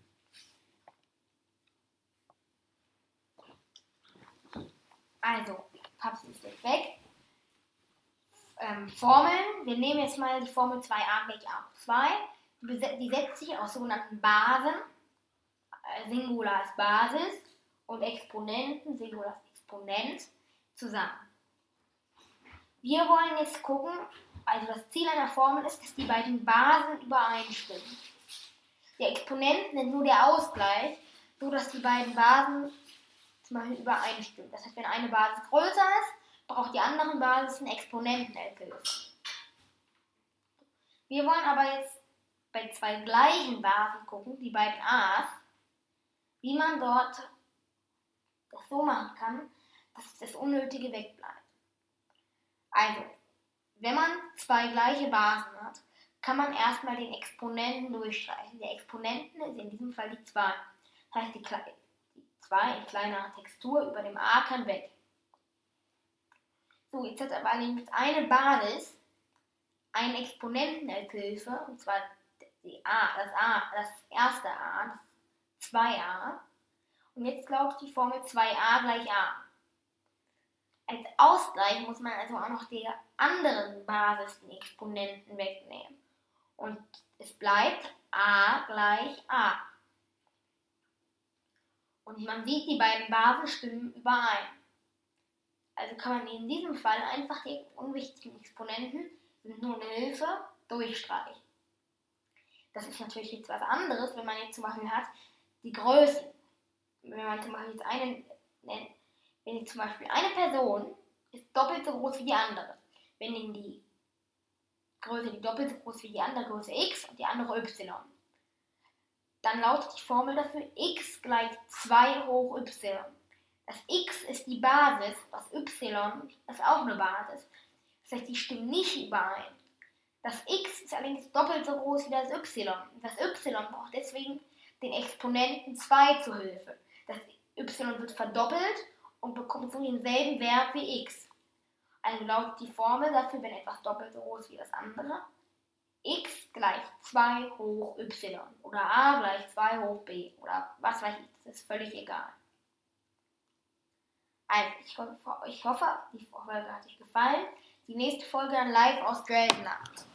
Also, Paps ist jetzt weg. Ähm, Formeln. Wir nehmen jetzt mal die Formel zwei a gleich a hoch zwei. Die, bese- die setzt sich aus sogenannten Basen. Äh, Singular ist Basis und Exponenten, Singular ist Exponent, zusammen. Wir wollen jetzt gucken, also das Ziel einer Formel ist, dass die beiden Basen übereinstimmen. Der Exponent nennt nur der Ausgleich, so dass die beiden Basen zum Beispiel übereinstimmen. Das heißt, wenn eine Basis größer ist, braucht die andere Basis einen Exponentenhilfe. Wir wollen aber jetzt bei zwei gleichen Basen gucken, die beiden a's, wie man dort das so machen kann, dass das Unnötige wegbleibt. Also, wenn man zwei gleiche Basen hat, kann man erstmal den Exponenten durchstreichen. Der Exponenten ist in diesem Fall die zwei. Das heißt, die zwei in kleinerer Textur über dem a kann weg. So, jetzt hat aber allerdings eine Basis einen Exponenten als Hilfe, und zwar die a, das a, das erste a, das zwei a. Und jetzt lautet die Formel zwei a gleich a. Als Ausgleich muss man also auch noch die anderen Basis, den Exponenten wegnehmen. Und es bleibt a gleich a. Und man sieht, die beiden Basen stimmen überein. Also kann man in diesem Fall einfach die unwichtigen Exponenten, sind nur eine Hilfe, durchstreichen. Das ist natürlich jetzt was anderes, wenn man jetzt zum Beispiel hat, die Größen. Wenn man zum Beispiel jetzt einen nennt, wenn jetzt zum Beispiel eine Person ist doppelt so groß wie die andere. Wenn in die Größe, die doppelt so groß wie die andere Größe x und die andere y. Dann lautet die Formel dafür x gleich zwei hoch y. Das x ist die Basis, das y ist auch eine Basis. Das heißt, die stimmen nicht überein. Das x ist allerdings doppelt so groß wie das y. Das y braucht deswegen den Exponenten zwei zur Hilfe. Das y wird verdoppelt und bekommt so denselben Wert wie x. Also lautet die Formel dafür, wenn etwas doppelt so groß wie das andere, x gleich zwei hoch y oder a gleich zwei hoch b oder was weiß ich, das ist völlig egal. Also, ich hoffe, ich hoffe die Folge hat euch gefallen. Die nächste Folge dann live aus Dresden.